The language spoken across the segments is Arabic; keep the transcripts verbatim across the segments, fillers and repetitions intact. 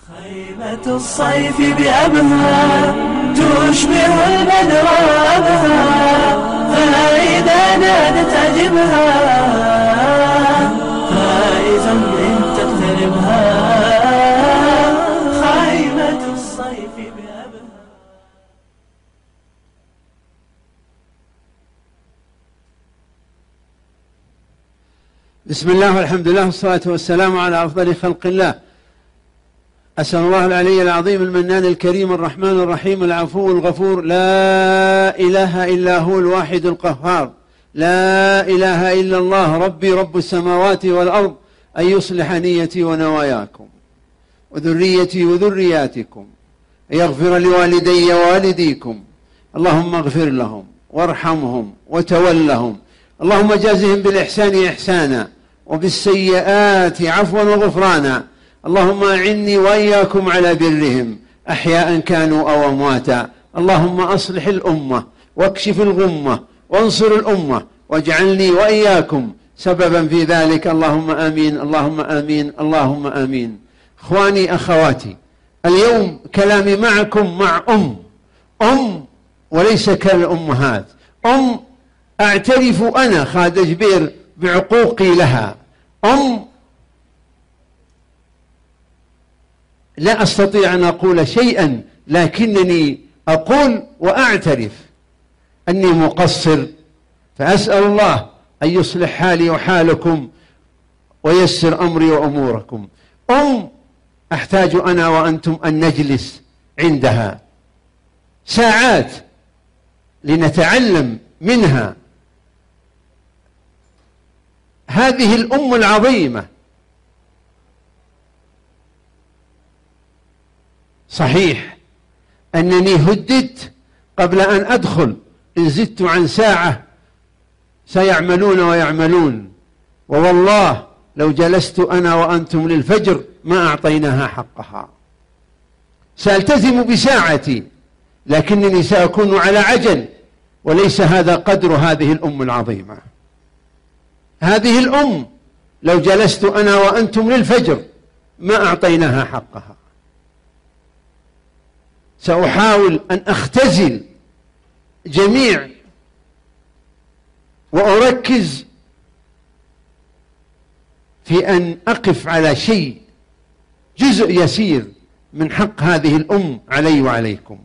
خيمة الصيف بأبها تشبه البدر أبها، فإذا نادت أجبها فائزا إن تقتربها. خيمة الصيف بأبها. بسم الله والحمد لله والصلاة والسلام على أفضل خلق الله. أسأل الله العلي العظيم المنان الكريم الرحمن الرحيم العفو الغفور، لا إله إلا هو الواحد القهار، لا إله إلا الله ربي رب السماوات والأرض، أن يصلح نيتي ونواياكم وذريتي وذرياتكم، أن يغفر لوالدي ووالديكم، اللهم اغفر لهم وارحمهم وتولهم، اللهم جازهم بالإحسان إحسانا وبالسيئات عفوا وغفرانا، اللهم أعني وإياكم على برهم أحياء كانوا أو أمواتا، اللهم أصلح الأمة واكشف الغمة وانصر الأمة واجعلني وإياكم سببا في ذلك، اللهم آمين اللهم آمين اللهم آمين. إخواني أخواتي، اليوم كلامي معكم مع أم أم وليس كالأمهات، أم أعترف أنا خالد جبير بعقوقي لها، أم لا أستطيع أن أقول شيئا، لكنني أقول وأعترف أني مقصر، فأسأل الله أن يصلح حالي وحالكم ويسر أمري وأموركم. أم أحتاج أنا وأنتم أن نجلس عندها ساعات لنتعلم منها. هذه الأم العظيمة صحيح أنني هددت قبل أن أدخل إن زدت عن ساعة سيعملون ويعملون، ووالله لو جلست أنا وأنتم للفجر ما أعطيناها حقها. سألتزم بساعتي لكنني سأكون على عجل، وليس هذا قدر هذه الأم العظيمة. هذه الأم لو جلست أنا وأنتم للفجر ما أعطيناها حقها. سأحاول أن أختزل جميع وأركز في أن أقف على شيء جزء يسير من حق هذه الأم علي وعليكم.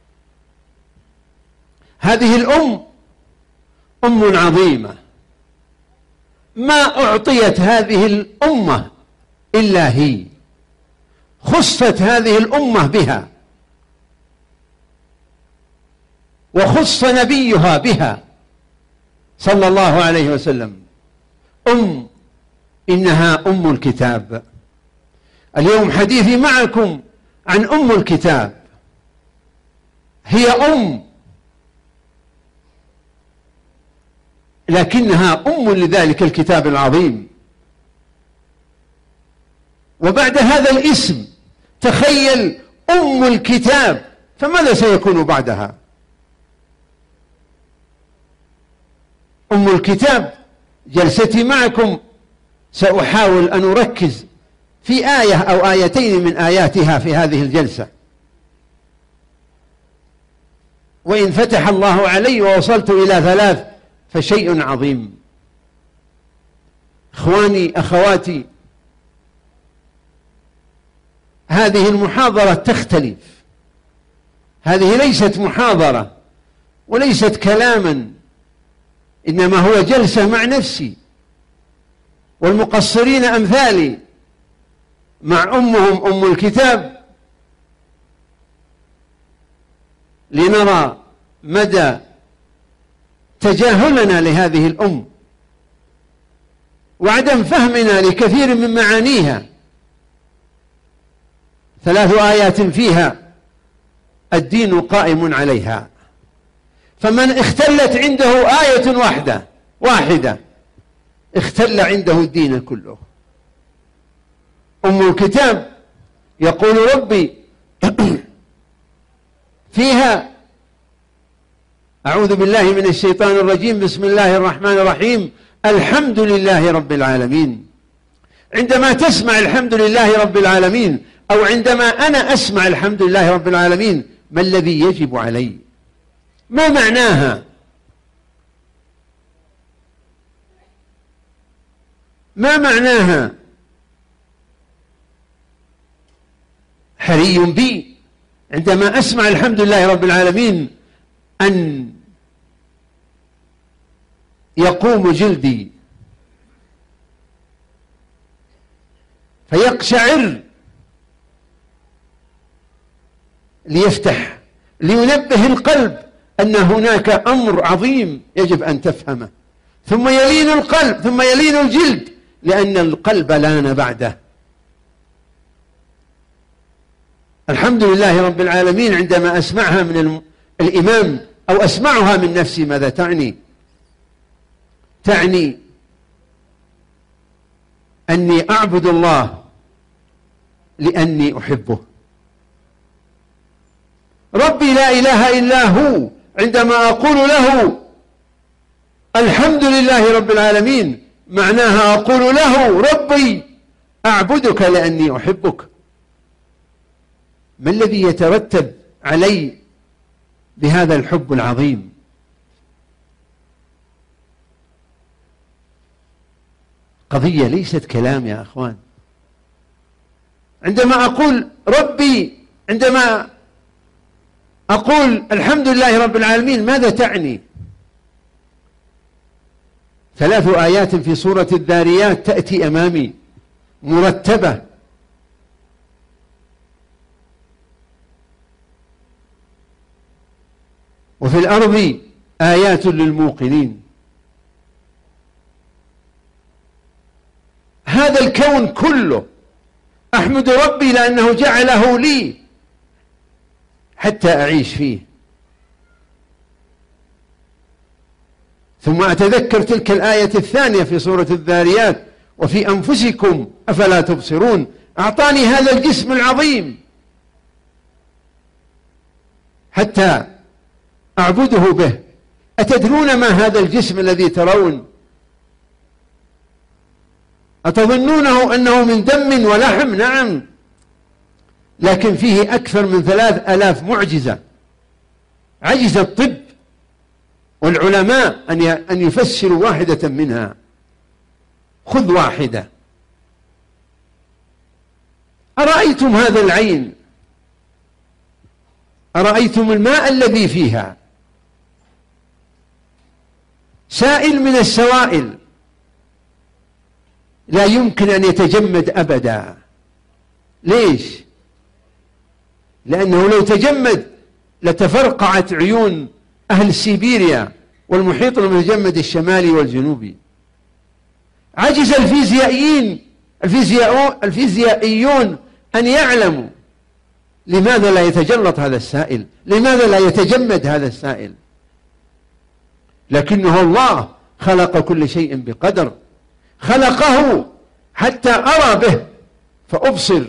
هذه الأم أم عظيمة، ما أعطيت هذه الأمة إلا هي، خصت هذه الأمة بها وخص نبيها بها صلى الله عليه وسلم. أم إنها أم الكتاب. اليوم حديثي معكم عن أم الكتاب، هي أم لكنها أم لذلك الكتاب العظيم. وبعد هذا الاسم تخيل أم الكتاب، فماذا سيكون بعدها؟ أم الكتاب. جلستي معكم سأحاول أن أركز في آية أو آيتين من آياتها في هذه الجلسة، وإن فتح الله علي ووصلت إلى ثلاث فشيء عظيم. إخواني أخواتي، هذه المحاضرة تختلف، هذه ليست محاضرة وليست كلاما، إنما هو جلسة مع نفسي والمقصرين أمثالي مع أمهم أم الكتاب، لنرى مدى تجاهلنا لهذه الأم وعدم فهمنا لكثير من معانيها. ثلاث آيات فيها الدين قائم عليها، فمن اختلت عنده آية واحدة واحدة اختل عنده الدين كله. أم الكتاب يقول ربي فيها: أعوذ بالله من الشيطان الرجيم، بسم الله الرحمن الرحيم، الحمد لله رب العالمين. عندما تسمع الحمد لله رب العالمين أو عندما أنا أسمع الحمد لله رب العالمين ما الذي يجب علي؟ ما معناها؟ ما معناها؟ حري بي عندما أسمع الحمد لله رب العالمين أن يقوم جلدي فيقشعر ليفتح لينبه القلب أن هناك أمر عظيم يجب أن تفهمه، ثم يلين القلب ثم يلين الجلد لأن القلب لان بعده. الحمد لله رب العالمين عندما أسمعها من الإمام أو أسمعها من نفسي ماذا تعني؟ تعني أني أعبد الله لأني أحبه. ربي لا إله إلا هو عندما أقول له الحمد لله رب العالمين معناها أقول له ربي أعبدك لأني أحبك. ما الذي يترتب علي بهذا الحب العظيم؟ قضية ليست كلام يا أخوان. عندما أقول ربي، عندما أقول الحمد لله رب العالمين ماذا تعني؟ ثلاث آيات في سورة الذاريات تأتي أمامي مرتبة، وفي الأرض آيات للموقنين. هذا الكون كله أحمد ربي لأنه جعله لي حتى أعيش فيه، ثم أتذكر تلك الآية الثانية في سورة الذاريات وفي أنفسكم أفلا تبصرون. أعطاني هذا الجسم العظيم حتى أعبده به. أتدرون ما هذا الجسم الذي ترون؟ أتظنونه أنه من دم ولحم؟ نعم، لكن فيه أكثر من ثلاث ألاف معجزة. عجز الطب والعلماء أن يفسروا واحدة منها. خذ واحدة. أرأيتم هذا العين؟ أرأيتم الماء الذي فيها؟ سائل من السوائل لا يمكن أن يتجمد أبدا. ليش؟ لأنه لو تجمد لتفرقعت عيون أهل سيبيريا والمحيط المتجمد الشمالي والجنوبي. عجز الفيزيائيين الفيزيائيون أن يعلموا لماذا لا يتجلط هذا السائل، لماذا لا يتجمد هذا السائل. لكنه الله خلق كل شيء بقدر، خلقه حتى أرى به فأبصر.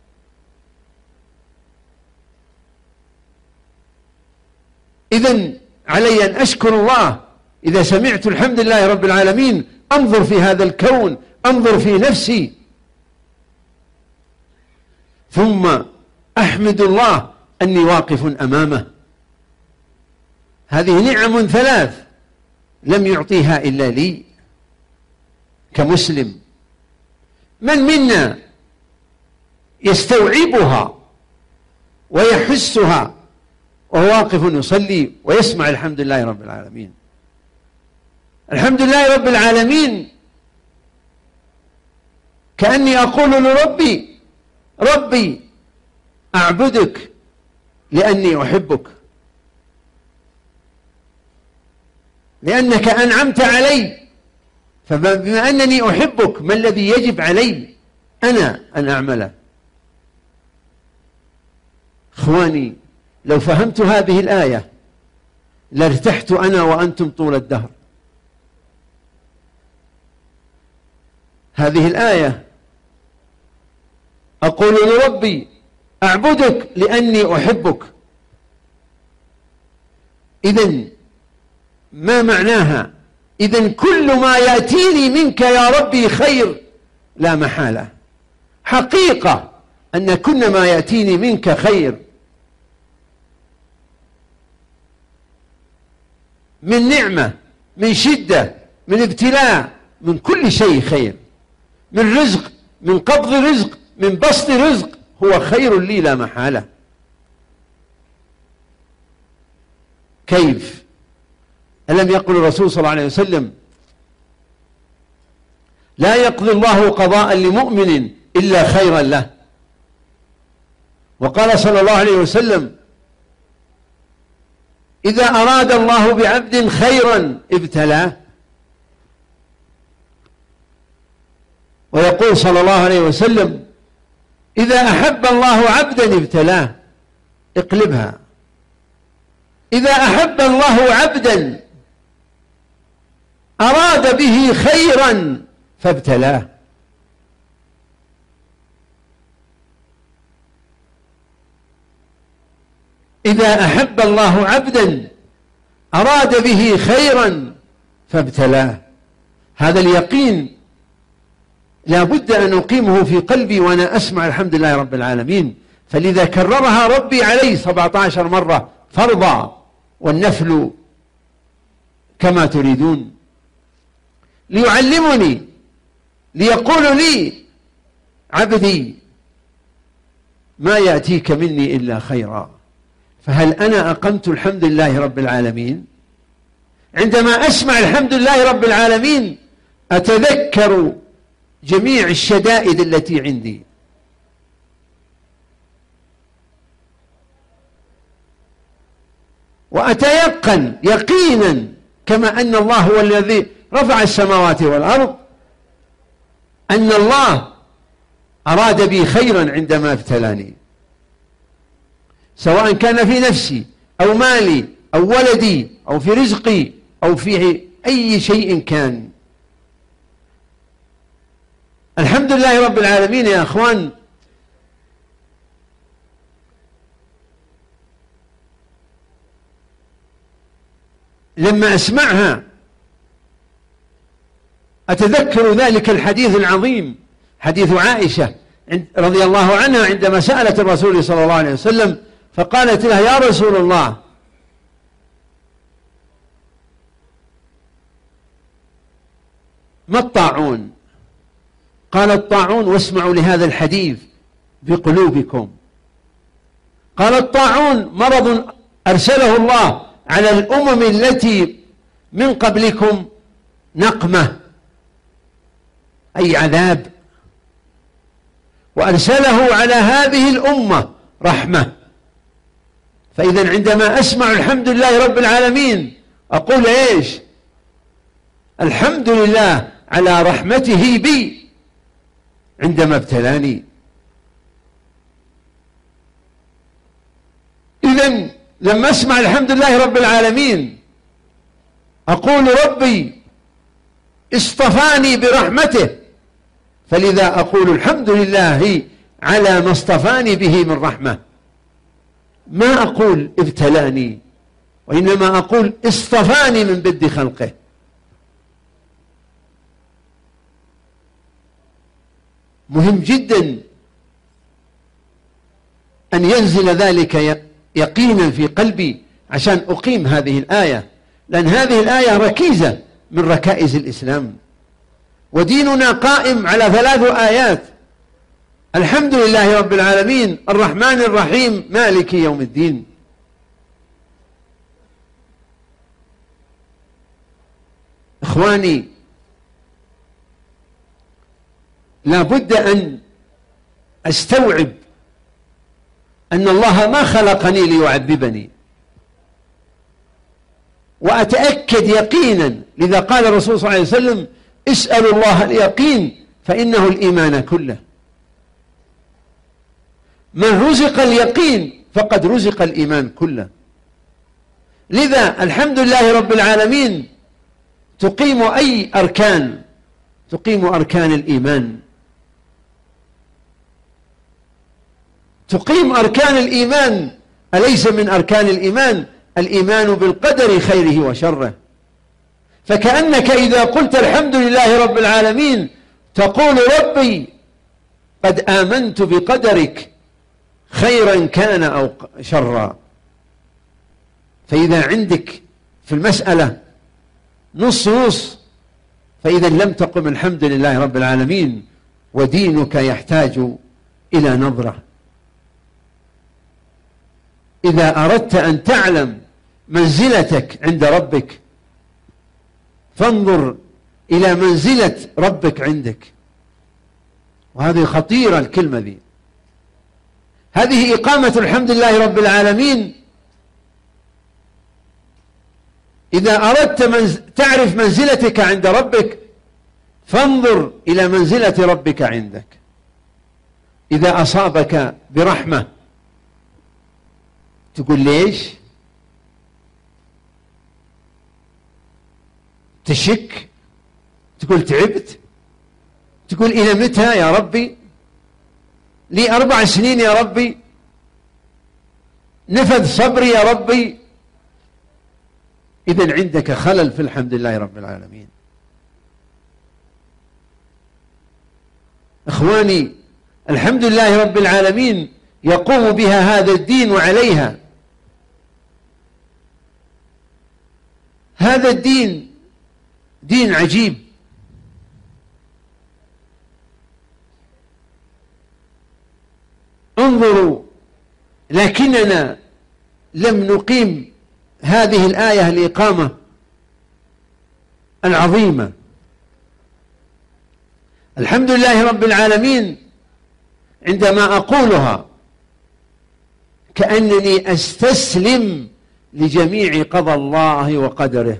إذن علي أن أشكر الله إذا سمعت الحمد لله رب العالمين، أنظر في هذا الكون، أنظر في نفسي، ثم أحمد الله أني واقف أمامه. هذه نعم ثلاث لم يعطيها إلا لي كمسلم. من منا يستوعبها ويحسها وهو واقف يصلي ويسمع الحمد لله رب العالمين؟ الحمد لله رب العالمين كأني أقول لربي ربي أعبدك لأني أحبك، لأنك أنعمت علي، فبما أنني أحبك ما الذي يجب علي أنا أن أعمله؟ إخواني، لو فهمت هذه الآية لارتحت أنا وأنتم طول الدهر. هذه الآية أقول لربي أعبدك لأني أحبك. إذن ما معناها؟ إذن كل ما يأتيني منك يا ربي خير لا محالة، حقيقة أن كل ما يأتيني منك خير، من نعمة، من شدة، من ابتلاء، من كل شيء خير، من رزق، من قبض رزق، من بسط رزق، هو خير لي لا محالة. كيف؟ ألم يقل الرسول صلى الله عليه وسلم: لا يقضي الله قضاء لمؤمن إلا خيرا له. وقال صلى الله عليه وسلم: إذا أراد الله بعبد خيرا ابتلاه. ويقول صلى الله عليه وسلم: إذا أحب الله عبدا ابتلاه. اقلبها: إذا أحب الله عبدا أراد به خيرا فابتلاه. إذا أحب الله عبدا أراد به خيرا فابتلاه. هذا اليقين لا بد أن أقيمه في قلبي وأنا أسمع الحمد لله رب العالمين. فلذا كررها ربي عليه سبعة عشر مرة فرضا، والنفل كما تريدون، ليعلمني، ليقول لي: عبدي ما يأتيك مني إلا خيرا. فهل أنا أقمت الحمد لله رب العالمين؟ عندما أسمع الحمد لله رب العالمين أتذكر جميع الشدائد التي عندي، وأتيقن يقينا كما أن الله هو الذي رفع السماوات والأرض، أن الله أراد بي خيرا عندما ابتلاني، سواء كان في نفسي أو مالي أو ولدي أو في رزقي أو في أي شيء كان. الحمد لله رب العالمين يا أخوان. لما أسمعها أتذكر ذلك الحديث العظيم، حديث عائشة رضي الله عنها عندما سألت الرسول صلى الله عليه وسلم فقالت له: يا رسول الله، ما الطاعون؟ قال: الطاعون، واسمعوا لهذا الحديث بقلوبكم، قال: الطاعون مرض أرسله الله على الأمم التي من قبلكم نقمة، أي عذاب، وأرسله على هذه الأمة رحمة. فإذا عندما أسمع الحمد لله رب العالمين أقول إيش؟ الحمد لله على رحمته بي عندما ابتلاني. إذن لما أسمع الحمد لله رب العالمين أقول: ربي اصطفاني برحمته، فلذا أقول الحمد لله على ما اصطفاني به من رحمة. ما أقول ابتلاني، وإنما أقول اصطفاني من بد خلقه. مهم جدا أن ينزل ذلك يقينا في قلبي عشان أقيم هذه الآية، لأن هذه الآية ركيزة من ركائز الإسلام، وديننا قائم على ثلاث آيات: الحمد لله رب العالمين، الرحمن الرحيم، مالك يوم الدين. إخواني، لا بد أن أستوعب أن الله ما خلقني ليعذبني، وأتأكد يقينا، لذا قال الرسول صلى الله عليه وسلم: اسألوا الله اليقين فإنه الإيمان كله. من رزق اليقين فقد رزق الإيمان كله. لذا الحمد لله رب العالمين تقيم أي أركان، تقيم أركان الإيمان، تقيم أركان الإيمان. أليس من أركان الإيمان الإيمان بالقدر خيره وشره؟ فكأنك إذا قلت الحمد لله رب العالمين تقول: ربي قد آمنت بقدرك خيرا كان أو شرا. فإذا عندك في المسألة نص نص فإذا لم تقم الحمد لله رب العالمين، ودينك يحتاج إلى نظرة. إذا أردت أن تعلم منزلتك عند ربك فانظر إلى منزلة ربك عندك. وهذه خطيرة الكلمة ذي. هذه إقامة الحمد لله رب العالمين. إذا أردت منز... تعرف منزلتك عند ربك فانظر إلى منزلة ربك عندك. إذا أصابك برحمة تقول ليش؟ تشك؟ تقول تعبت؟ تقول إلى متى يا ربي؟ لي أربع سنين يا ربي؟ نفذ صبري يا ربي؟ إذن عندك خلل في الحمد لله رب العالمين. إخواني، الحمد لله رب العالمين يقوم بها هذا الدين وعليها. هذا الدين دين عجيب. انظروا، لكننا لم نقيم هذه الآية الإقامة العظيمة. الحمد لله رب العالمين عندما أقولها كأنني أستسلم لجميع قضى الله وقدره.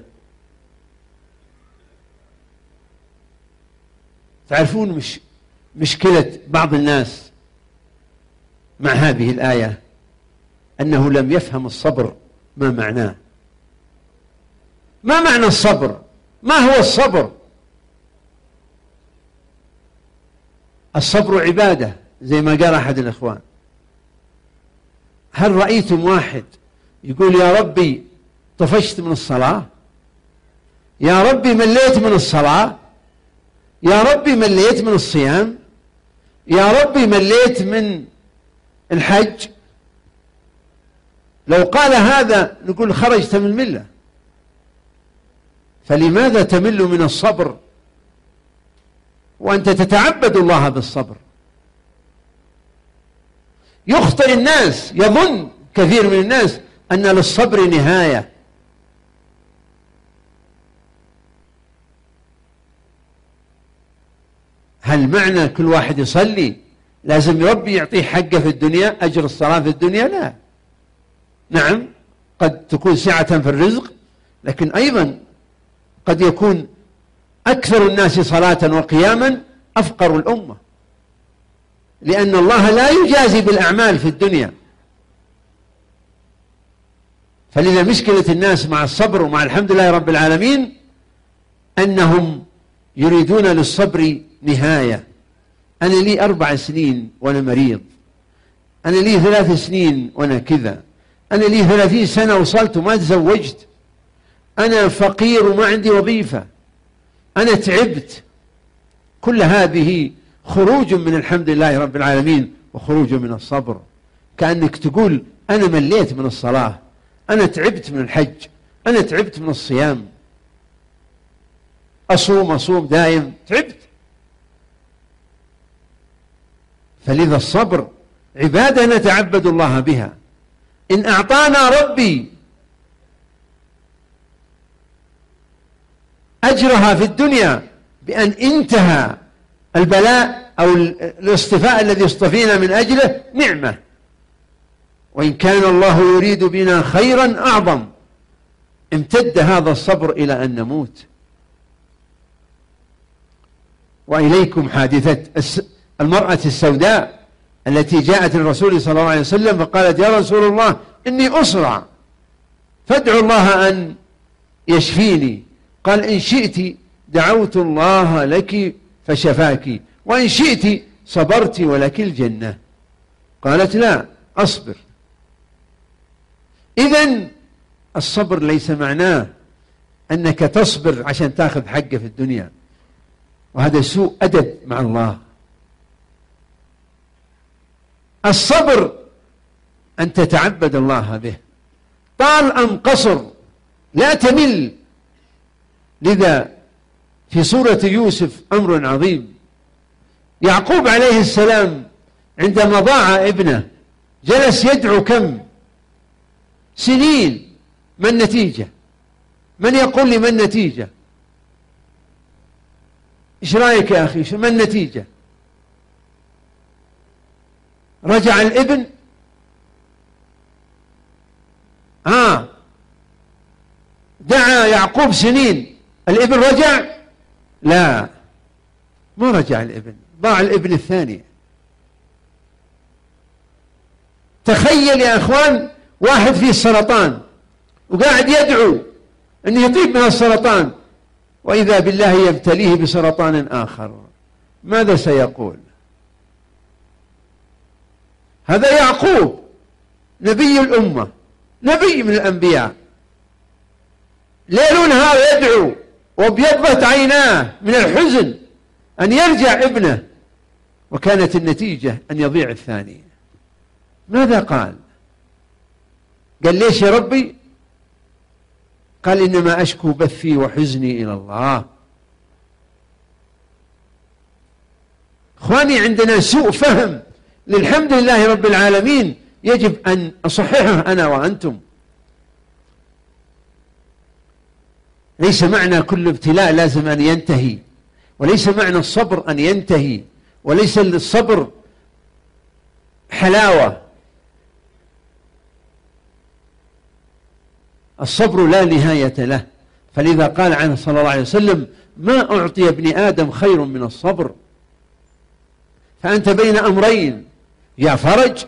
تعرفون مش مشكلة بعض الناس مع هذه الآية أنه لم يفهم الصبر ما معناه. ما معنى الصبر؟ ما هو الصبر؟ الصبر عبادة زي ما قال أحد الإخوان. هل رأيتم واحد يقول يا ربي طفشت من الصلاة، يا ربي مليت من الصلاة، يا ربي مليت من الصيام، يا ربي مليت من الحج؟ لو قال هذا نقول خرجت من الملة. فلماذا تمل من الصبر وأنت تتعبد الله بالصبر؟ يخطئ الناس، يظن كثير من الناس أن للصبر نهاية. هل معنى كل واحد يصلي لازم ربي يعطيه حقه في الدنيا، أجر الصلاة في الدنيا؟ لا. نعم قد تكون سعة في الرزق، لكن أيضا قد يكون أكثر الناس صلاة وقياما أفقر الأمة، لأن الله لا يجازي بالأعمال في الدنيا. فلذا مشكلة الناس مع الصبر ومع الحمد لله رب العالمين أنهم يريدون للصبر نهاية. أنا لي أربع سنين وأنا مريض، أنا لي ثلاث سنين وأنا كذا، أنا لي ثلاثين سنة وصلت وما تزوجت، أنا فقير وما عندي وظيفة، أنا تعبت. كل هذه خروج من الحمد لله رب العالمين وخروج من الصبر. كأنك تقول أنا مليت من الصلاة، أنا تعبت من الحج، أنا تعبت من الصيام، أصوم أصوم دائم، تعبت. فلذا الصبر عبادة نتعبد الله بها. إن أعطانا ربي أجرها في الدنيا بأن انتهى البلاء أو الاصطفاء الذي اصطفينا من أجله نعمة، وإن كان الله يريد بنا خيرا أعظم امتد هذا الصبر إلى أن نموت. وإليكم حادثة المرأة السوداء التي جاءت للرسول صلى الله عليه وسلم فقالت يا رسول الله إني أصرع فادعوا الله أن يشفيني. قال إن شئت دعوت الله لك فشفاك، وإن شئت صبرت ولك الجنة. قالت لا أصبر. إذن الصبر ليس معناه أنك تصبر عشان تأخذ حقه في الدنيا، وهذا سوء أدب مع الله. الصبر أن تتعبد الله به، طال أم قصر لا تمل. لذا في سورة يوسف أمر عظيم. يعقوب عليه السلام عندما ضاع ابنه جلس يدعو كم سنين، ما النتيجة؟ من يقول لي ما النتيجة؟ إيش رأيك يا أخي؟ ما النتيجة؟ رجع الابن؟ آه دعا يعقوب سنين، الابن رجع؟ لا، ما رجع الابن، ضاع الابن الثاني. تخيل يا أخوان واحد فيه السرطان وقاعد يدعو أنه يطيب من السرطان، وإذا بالله يبتليه بسرطان آخر، ماذا سيقول؟ هذا يعقوب نبي الأمة، نبي من الأنبياء، ليل نهار يدعو وابيضت عيناه من الحزن أن يرجع ابنه، وكانت النتيجة أن يضيع الثاني. ماذا قال؟ قال ليش يا ربي؟ قال إنما أشكو بثي وحزني إلى الله. إخواني، عندنا سوء فهم للحمد لله رب العالمين، يجب أن أصححه أنا وأنتم. ليس معنى كل ابتلاء لازم أن ينتهي، وليس معنى الصبر أن ينتهي، وليس الصبر حلاوة. الصبر لا نهاية له، فلذا قال عنه صلى الله عليه وسلم: ما أعطي ابن آدم خير من الصبر. فأنت بين أمرين، يا فرج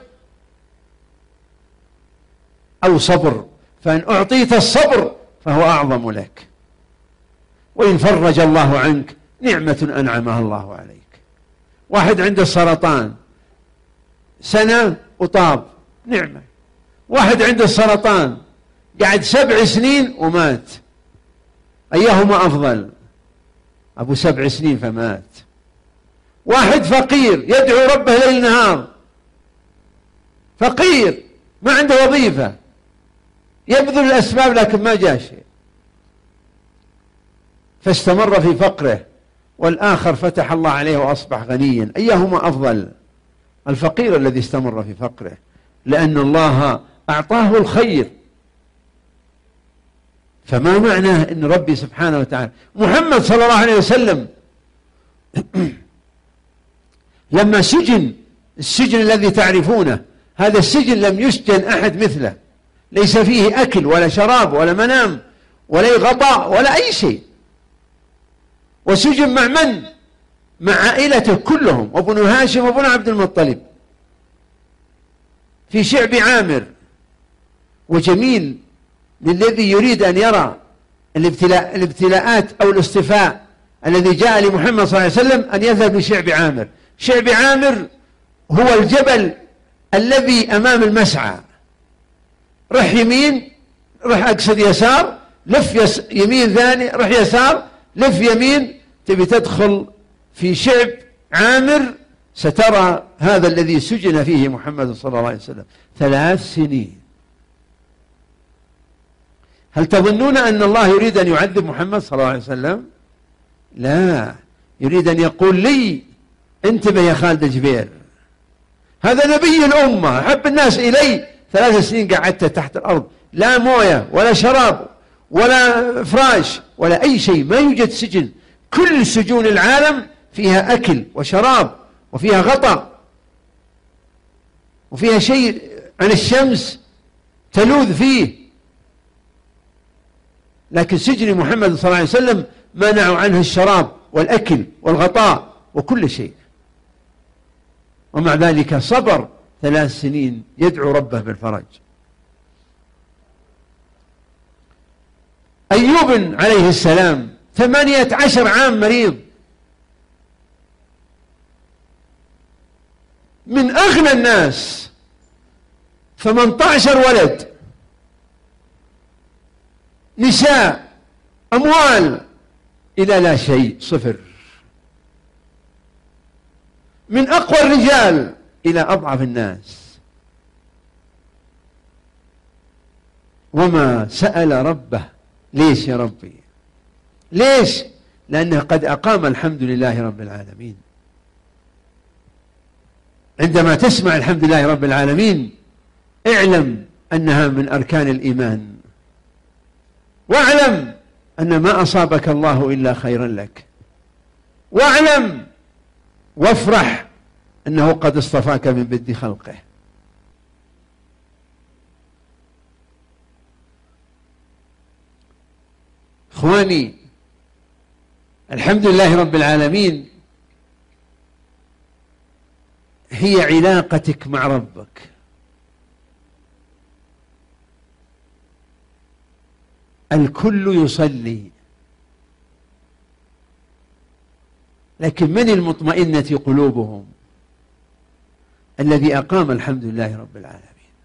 أو صبر، فإن أعطيت الصبر فهو أعظم لك، وإن فرج الله عنك نعمة أنعمها الله عليك. واحد عنده السرطان سنة وطاب، نعمة. واحد عنده السرطان قعد سبع سنين ومات، أيهما أفضل؟ أبو سبع سنين فمات. واحد فقير يدعو ربه ليل نهار، فقير ما عنده وظيفة، يبذل الأسباب لكن ما جاء شيء، فاستمر في فقره، والآخر فتح الله عليه وأصبح غنيا. أيهما أفضل؟ الفقير الذي استمر في فقره، لأن الله أعطاه الخير. فما معناه أن ربي سبحانه وتعالى، محمد صلى الله عليه وسلم لما سجن السجن الذي تعرفونه، هذا السجن لم يسجن أحد مثله، ليس فيه أكل ولا شراب ولا منام ولا غطاء ولا أي شيء، وسجن مع من؟ مع عائلته كلهم، وابن هاشم وابن عبد المطلب، في شعب عامر. وجميل للذي يريد أن يرى الابتلاء الابتلاءات أو الاصطفاء الذي جاء لمحمد صلى الله عليه وسلم أن يذهب لشعب عامر. شعب عامر هو الجبل الذي أمام المسعى، رح يمين، رح أقصد يسار، لف يس يمين ثاني، رح يسار، لف يمين، تبي تدخل في شعب عامر سترى هذا الذي سجن فيه محمد صلى الله عليه وسلم ثلاث سنين. هل تظنون أن الله يريد أن يعذب محمد صلى الله عليه وسلم؟ لا، يريد أن يقول لي: انتبه يا خالد جبير، هذا نبي الأمة، أحب الناس إلي، ثلاث سنين قعدت تحت الأرض، لا موية ولا شراب ولا فراش ولا أي شيء، ما يوجد سجن. كل سجون العالم فيها أكل وشراب وفيها غطاء وفيها شيء عن الشمس تلوذ فيه، لكن سجن محمد صلى الله عليه وسلم منعوا عنه الشراب والأكل والغطاء وكل شيء، ومع ذلك صبر ثلاث سنين يدعو ربه بالفرج. أيوب عليه السلام ثمانية عشر عام مريض، من أغنى الناس، ثمانية عشر ولد، نساء، أموال، إلى لا شيء، صفر. من أقوى الرجال إلى أضعف الناس، وما سأل ربه ليش يا ربي؟ ليش؟ لأنه قد أقام الحمد لله رب العالمين. عندما تسمع الحمد لله رب العالمين اعلم أنها من أركان الإيمان، واعلم أن ما أصابك الله إلا خيرا لك، واعلم وافرح أنه قد اصطفاك من بدء خلقه. إخواني، الحمد لله رب العالمين هي علاقتك مع ربك. الكل يصلي، لكن من المطمئنة قلوبهم؟ الذي أقام الحمد لله رب العالمين.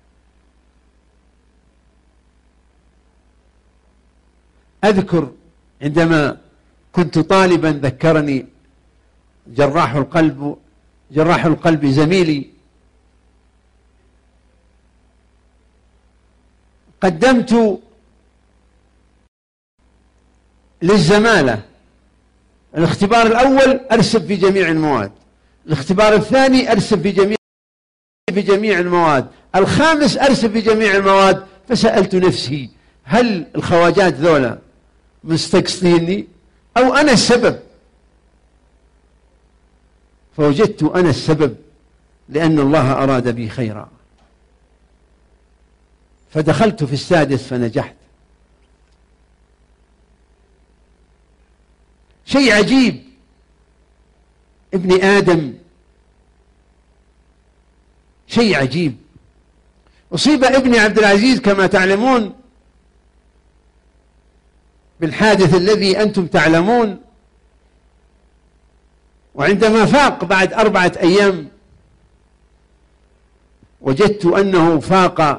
أذكر عندما كنت طالبا ذكرني جراح القلب جراح القلب زميلي، قدمت للزمالة الاختبار الأول أرسب في جميع المواد، الاختبار الثاني أرسب في جميع في جميع المواد، الخامس أرسب في جميع المواد. فسألت نفسي هل الخواجات ذولا مستقصديني أو أنا السبب؟ فوجدت أنا السبب، لأن الله أراد بي خيرا. فدخلت في السادس فنجحت. شيء عجيب، ابن آدم شيء عجيب. أصيب ابن عبد العزيز كما تعلمون بالحادث الذي أنتم تعلمون، وعندما فاق بعد أربعة أيام وجدت أنه فاق،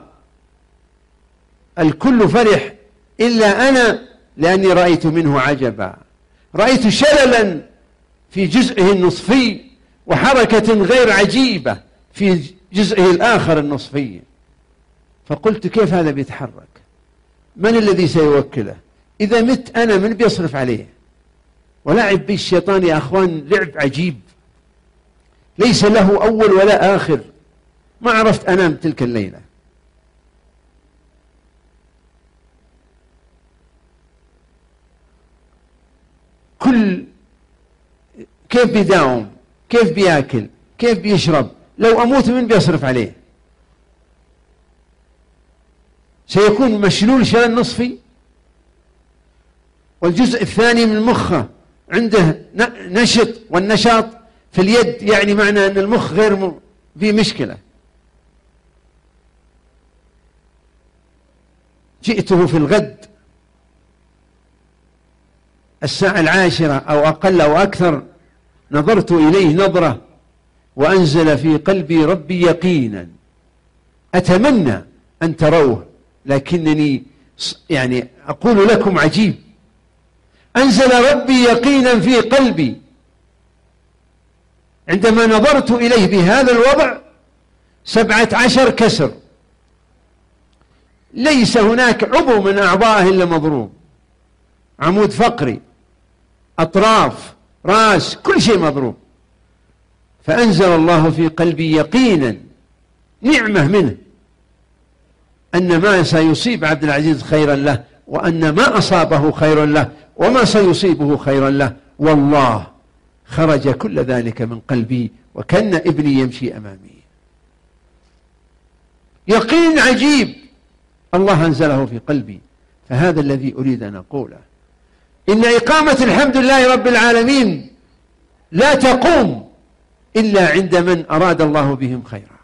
الكل فرح إلا أنا، لأني رأيت منه عجبا، رأيت شللا في جزئه النصفي وحركة غير عجيبة في جزئه الآخر النصفي. فقلت كيف هذا بيتحرك؟ من الذي سيوكله؟ إذا مت أنا من بيصرف عليه؟ ولعب بي الشيطان يا أخوان لعب عجيب ليس له أول ولا آخر. ما عرفت أنام تلك الليلة. كل كيف بيداوم، كيف بياكل، كيف بيشرب، لو أموت من بيصرف عليه؟ سيكون مشلول شلل نصفي، والجزء الثاني من مخه عنده نشط، والنشاط في اليد يعني معنى أن المخ غير فيه مشكلة. جئته في الغد الساعة العاشرة أو أقل أو أكثر، نظرت إليه نظرة وأنزل في قلبي ربي يقينا. أتمنى أن تروه، لكنني يعني أقول لكم عجيب. أنزل ربي يقينا في قلبي عندما نظرت إليه بهذا الوضع. سبعة عشر كسر، ليس هناك عضو من أعضائه إلا مضروب، عمود فقري، أطراف، رأس، كل شيء مضروب. فأنزل الله في قلبي يقينا، نعمة منه، أن ما سيصيب عبد العزيز خيرا له، وأن ما أصابه خير له، وما سيصيبه خيرا له. والله خرج كل ذلك من قلبي، وكان ابني يمشي أمامي. يقين عجيب الله أنزله في قلبي. فهذا الذي أريد أن أقوله، إن إقامة الحمد لله رب العالمين لا تقوم إلا عند من أراد الله بهم خيرا.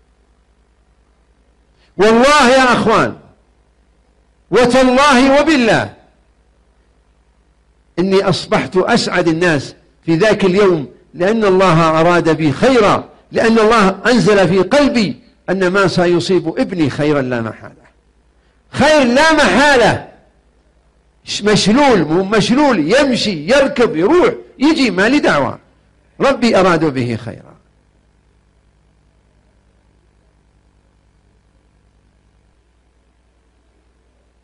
والله يا أخوان، وتالله وبالله، إني أصبحت أسعد الناس في ذاك اليوم، لأن الله أراد بي خيرا، لأن الله أنزل في قلبي أن ما سيصيب ابني خيرا لا محالة. خير لا محالة، مشلول مو مشلول، يمشي يركب يروح يجي، ما لي دعوة، ربي أراد به خيرا.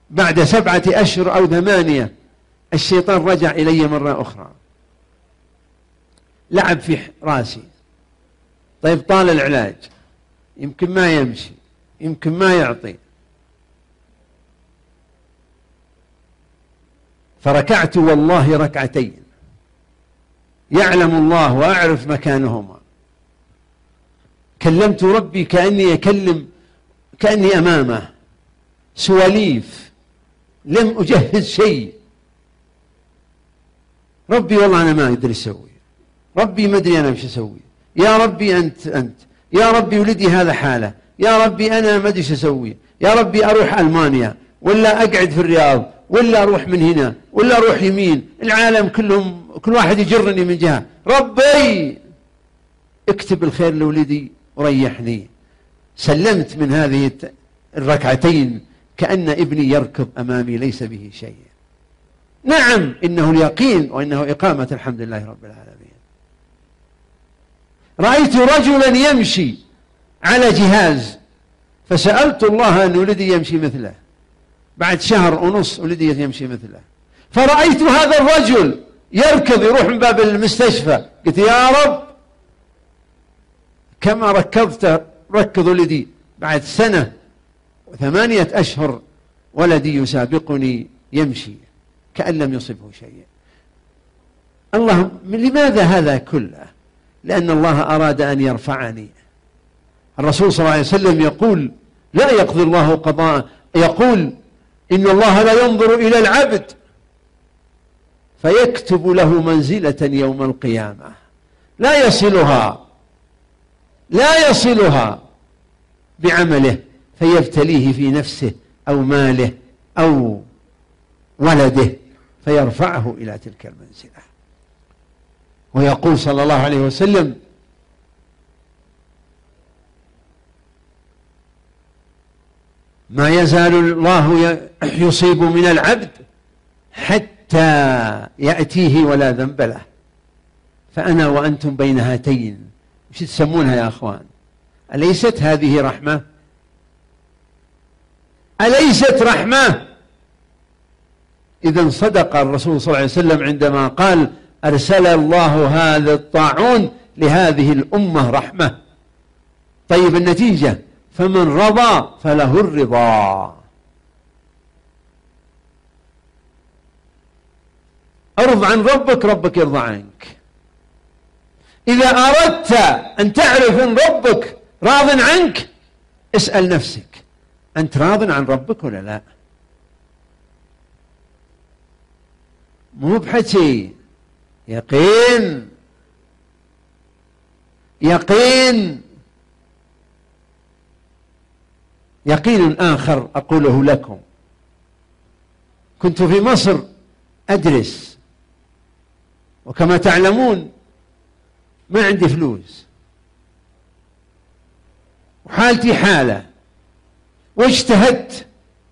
بعد سبعة أشهر أو ثمانية الشيطان رجع إلي مرة أخرى، لعب في راسي. طيب طال العلاج، يمكن ما يمشي، يمكن ما يعطي. فركعت والله ركعتين يعلم الله وأعرف مكانهما. كلمت ربي كأني أكلم كأني أمامه، سواليف، لم أجهز شيء. ربي والله أنا ما أدري أسوي، ربي ما أدري أنا وش أسوي، يا ربي أنت أنت يا ربي ولدي هذا حاله، يا ربي أنا ما أدري ايش أسوي، يا ربي أروح ألمانيا ولا أقعد في الرياض ولا أروح من هنا ولا أروح يمين، العالم كلهم كل واحد يجرني من جهة. ربي اكتب الخير لولدي وريحني. سلمت من هذه الركعتين كأن ابني يركض أمامي ليس به شيء. نعم إنه اليقين وإنه إقامة الحمد لله رب العالمين. رأيت رجلا يمشي على جهاز فسألت الله أن ولدي يمشي مثله، بعد شهر ونص ولدي يمشي مثله. فرأيت هذا الرجل يركض يروح من باب المستشفى، قلت يا رب كما ركضت ركض ولدي. بعد سنة وثمانية أشهر ولدي يسابقني يمشي كأن لم يصبه شيء. الله لماذا هذا كله؟ لأن الله أراد أن يرفعني. الرسول صلى الله عليه وسلم يقول لا يقضي الله قضاء، يقول إن الله لا ينظر إلى العبد فيكتب له منزلة يوم القيامة لا يصلها لا يصلها بعمله فيبتليه في نفسه أو ماله أو ولده فيرفعه إلى تلك المنزلة. ويقول صلى الله عليه وسلم ما يزال الله يصيب من العبد حتى يأتيه ولا ذنب له. فأنا وأنتم بين هاتين، وش تسمونها يا أخوان؟ أليست هذه رحمة؟ أليست رحمة؟ إذن صدق الرسول صلى الله عليه وسلم عندما قال أرسل الله هذا الطاعون لهذه الأمة رحمة. طيب النتيجة فمن رضى فله الرضا. أرض عن ربك ربك يرضى عنك. إذا أردت أن تعرف أن ربك راض عنك اسأل نفسك أنت راض عن ربك ولا لا؟ مو بحكي، يقين يقين يقين آخر أقوله لكم. كنت في مصر أدرس، وكما تعلمون ما عندي فلوس وحالتي حالة، واجتهدت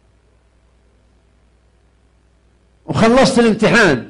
وخلصت الامتحان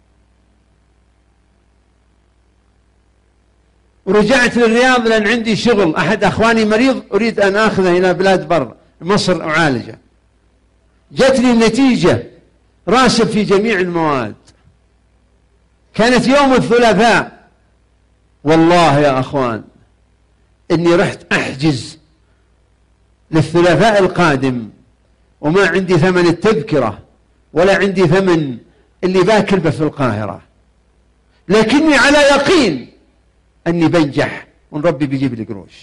ورجعت للرياض لأن عندي شغل، أحد أخواني مريض أريد أن أخذه إلى بلاد بر مصر أعالجه. جتني النتيجة راسب في جميع المواد. كانت يوم الثلاثاء، والله يا أخوان إني رحت أحجز للثلاثاء القادم وما عندي ثمن التذكرة ولا عندي ثمن اللي باكل به في القاهرة، لكني على يقين أني بنجح وأن ربي بيجيب لي قروش.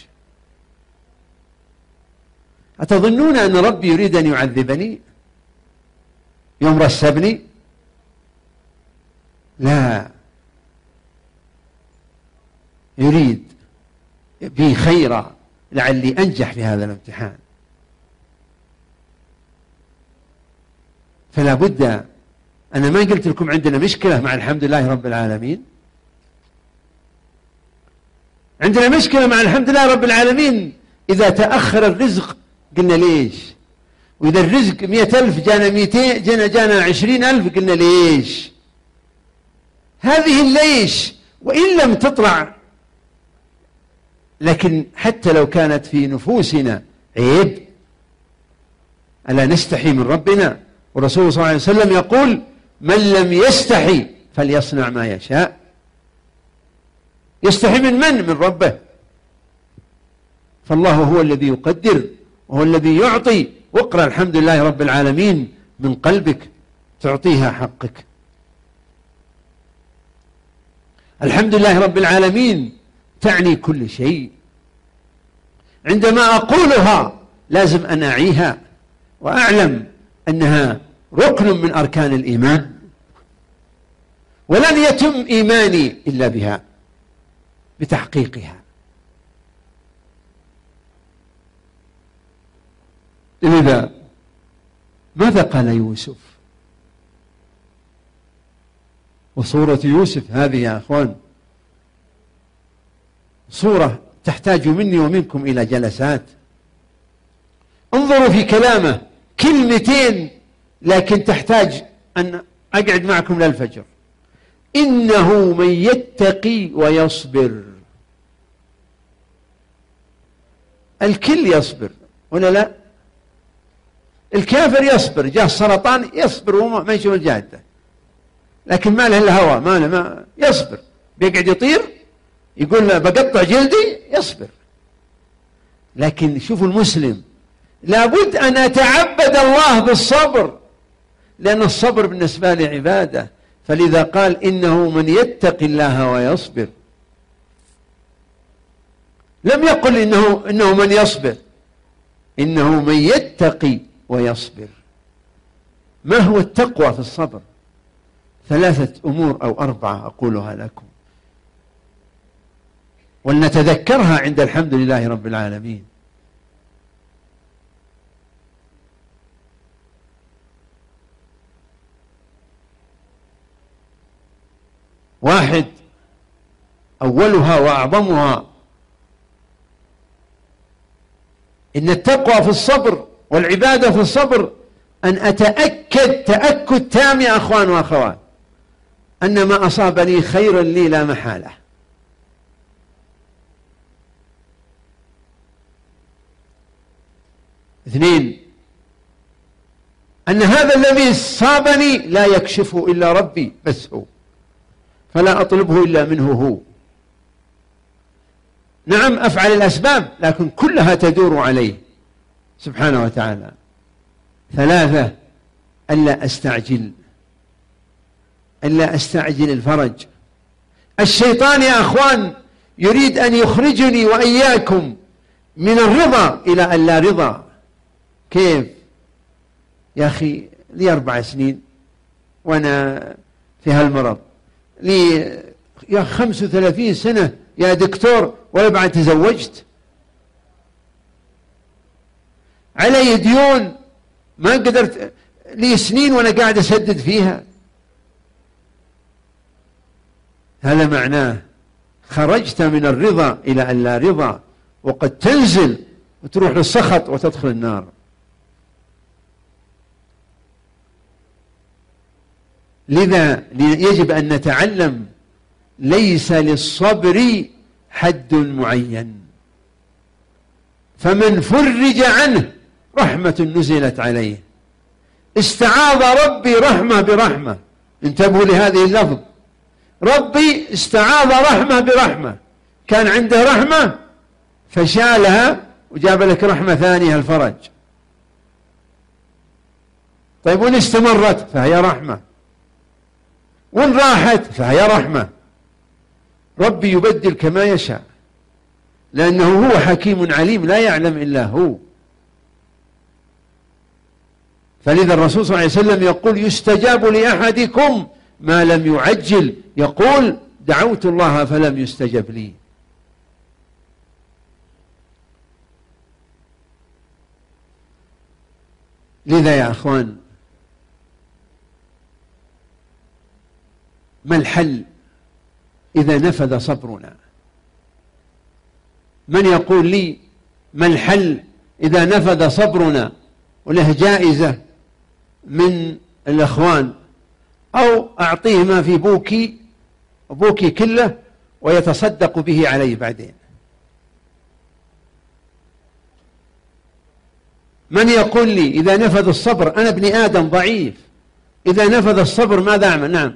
أتظنون أن ربي يريد أن يعذبني يوم رسبني؟ لا، يريد بي خيرا لعلي أنجح في هذا الامتحان. فلا بد. أنا ما قلت لكم عندنا مشكلة مع الحمد لله رب العالمين؟ عندنا مشكلة مع الحمد لله رب العالمين إذا تأخر الرزق قلنا ليش، وإذا الرزق مئة ألف جانا مئتين جانا جانا عشرين ألف قلنا ليش. هذه الليش وإن لم تطلع، لكن حتى لو كانت في نفوسنا عيب ألا نستحي من ربنا والرسول صلى الله عليه وسلم يقول: من لم يستحي فليصنع ما يشاء. يستحي من من؟ من ربه. فالله هو الذي يقدر وهو الذي يعطي. واقرأ الحمد لله رب العالمين من قلبك تعطيها حقك. الحمد لله رب العالمين تعني كل شيء. عندما أقولها لازم أن أعيها وأعلم أنها ركن من أركان الإيمان، ولن يتم إيماني إلا بها، بتحقيقها. لذا ماذا قال يوسف؟ وصورة يوسف هذه يا أخوان صورة تحتاج مني ومنكم إلى جلسات. انظروا في كلامه، كلمتين لكن تحتاج أن أقعد معكم للفجر. إنه من يتقي ويصبر. الكل يصبر ولا لا؟ الكافر يصبر، جاء السرطان يصبر وما يشوف الجادة، لكن ما له إلا هواء، ما له ما يصبر. بيقعد يطير يقول بقطع جلدي، يصبر. لكن شوفوا المسلم لابد أن أتعبد الله بالصبر، لأن الصبر بالنسبة لي عبادة. فلذا قال: إنه من يتقي الله ويصبر. لم يقل إنه, إنه من يصبر، إنه من يتقي ويصبر. ما هو التقوى في الصبر؟ ثلاثة أمور أو أربعة أقولها لكم ولنتذكرها عند الحمد لله رب العالمين. واحد، أولها وأعظمها، إن التقوى في الصبر والعبادة في الصبر أن أتأكد تأكد تام يا أخوان وأخوات أن ما أصابني خير لي لا محالة. اثنين، أن هذا الذي صابني لا يكشفه إلا ربي بس هو، فلا أطلبه إلا منه هو. نعم أفعل الأسباب لكن كلها تدور عليه سبحانه وتعالى. ثلاثة، ألا أستعجل ألا أستعجل الفرج. الشيطان يا أخوان يريد أن يخرجني وإياكم من الرضا إلى اللا رضا. كيف يا أخي؟ لي أربع سنين وأنا في هالمرض، لي يا خمس وثلاثين سنة يا دكتور ولا بعد تزوجت، علي ديون ما قدرت، لي سنين وأنا قاعد أسدد فيها. هذا معناه خرجت من الرضا إلى اللا رضا، وقد تنزل وتروح للسخط وتدخل النار. لذا يجب أن نتعلم ليس للصبر حد معين، فمن فرج عنه رحمة نزلت عليه. استعاذ ربي رحمة برحمة، انتبهوا لهذه اللفظ، ربي استعاذ رحمة برحمة، كان عنده رحمة فشالها وجاب لك رحمة ثانية الفرج. طيب وإن استمرت فهي رحمة، وإن راحت فهي رحمة. ربي يبدل كما يشاء لأنه هو حكيم عليم لا يعلم إلا هو. فلذا الرسول صلى الله عليه وسلم يقول: يستجاب لأحدكم ما لم يعجل. يقول: دعوت الله فلم يستجب لي. لذا يا أخوان ما الحل إذا نفذ صبرنا؟ من يقول لي ما الحل إذا نفذ صبرنا وله جائزة من الأخوان، أو أعطيه ما في بوكي بوكي كله ويتصدق به علي بعدين؟ من يقول لي إذا نفذ الصبر، أنا ابن آدم ضعيف، إذا نفذ الصبر ماذا أعمل؟ نعم.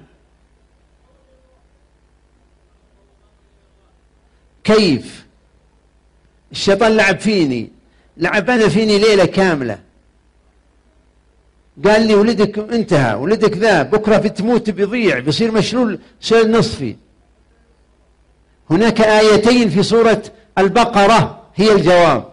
كيف؟ الشيطان لعب فيني، لعب أنا فيني ليلة كاملة، قال لي ولدك انتهى، ولدك ذا، بكرة بتموت، بيضيع، بيصير مشلول شلل نصفي. هناك آيتين في سورة البقرة هي الجواب.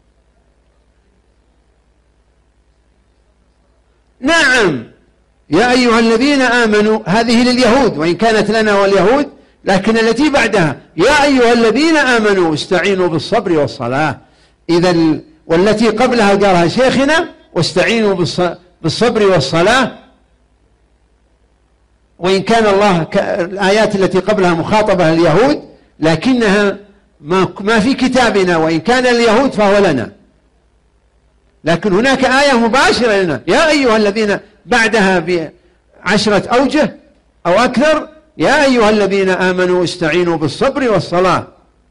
نعم، يا أيها الذين آمنوا، هذه لليهود وإن كانت لنا واليهود، لكن التي بعدها يا أيها الذين آمنوا استعينوا بالصبر والصلاة. إذا والتي قبلها قالها شيخنا واستعينوا بالصبر والصلاة، وإن كان الله الآيات التي قبلها مخاطبة لليهود، لكنها ما ما في كتابنا، وإن كان اليهود فهو لنا، لكن هناك آية مباشرة لنا يا أيها الذين بعدها بعشرة أوجه أو أكثر، يا أيها الذين آمنوا استعينوا بالصبر والصلاة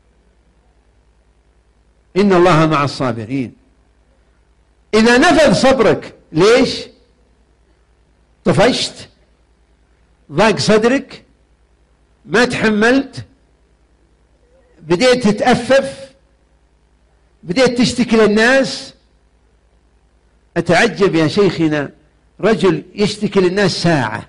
إن الله مع الصابرين. إذا نفذ صبرك، ليش؟ طفشت، ضاق صدرك، ما تحملت، بديت تتأفف، بديت تشتكي للناس. أتعجب يا شيخنا رجل يشتكي للناس ساعة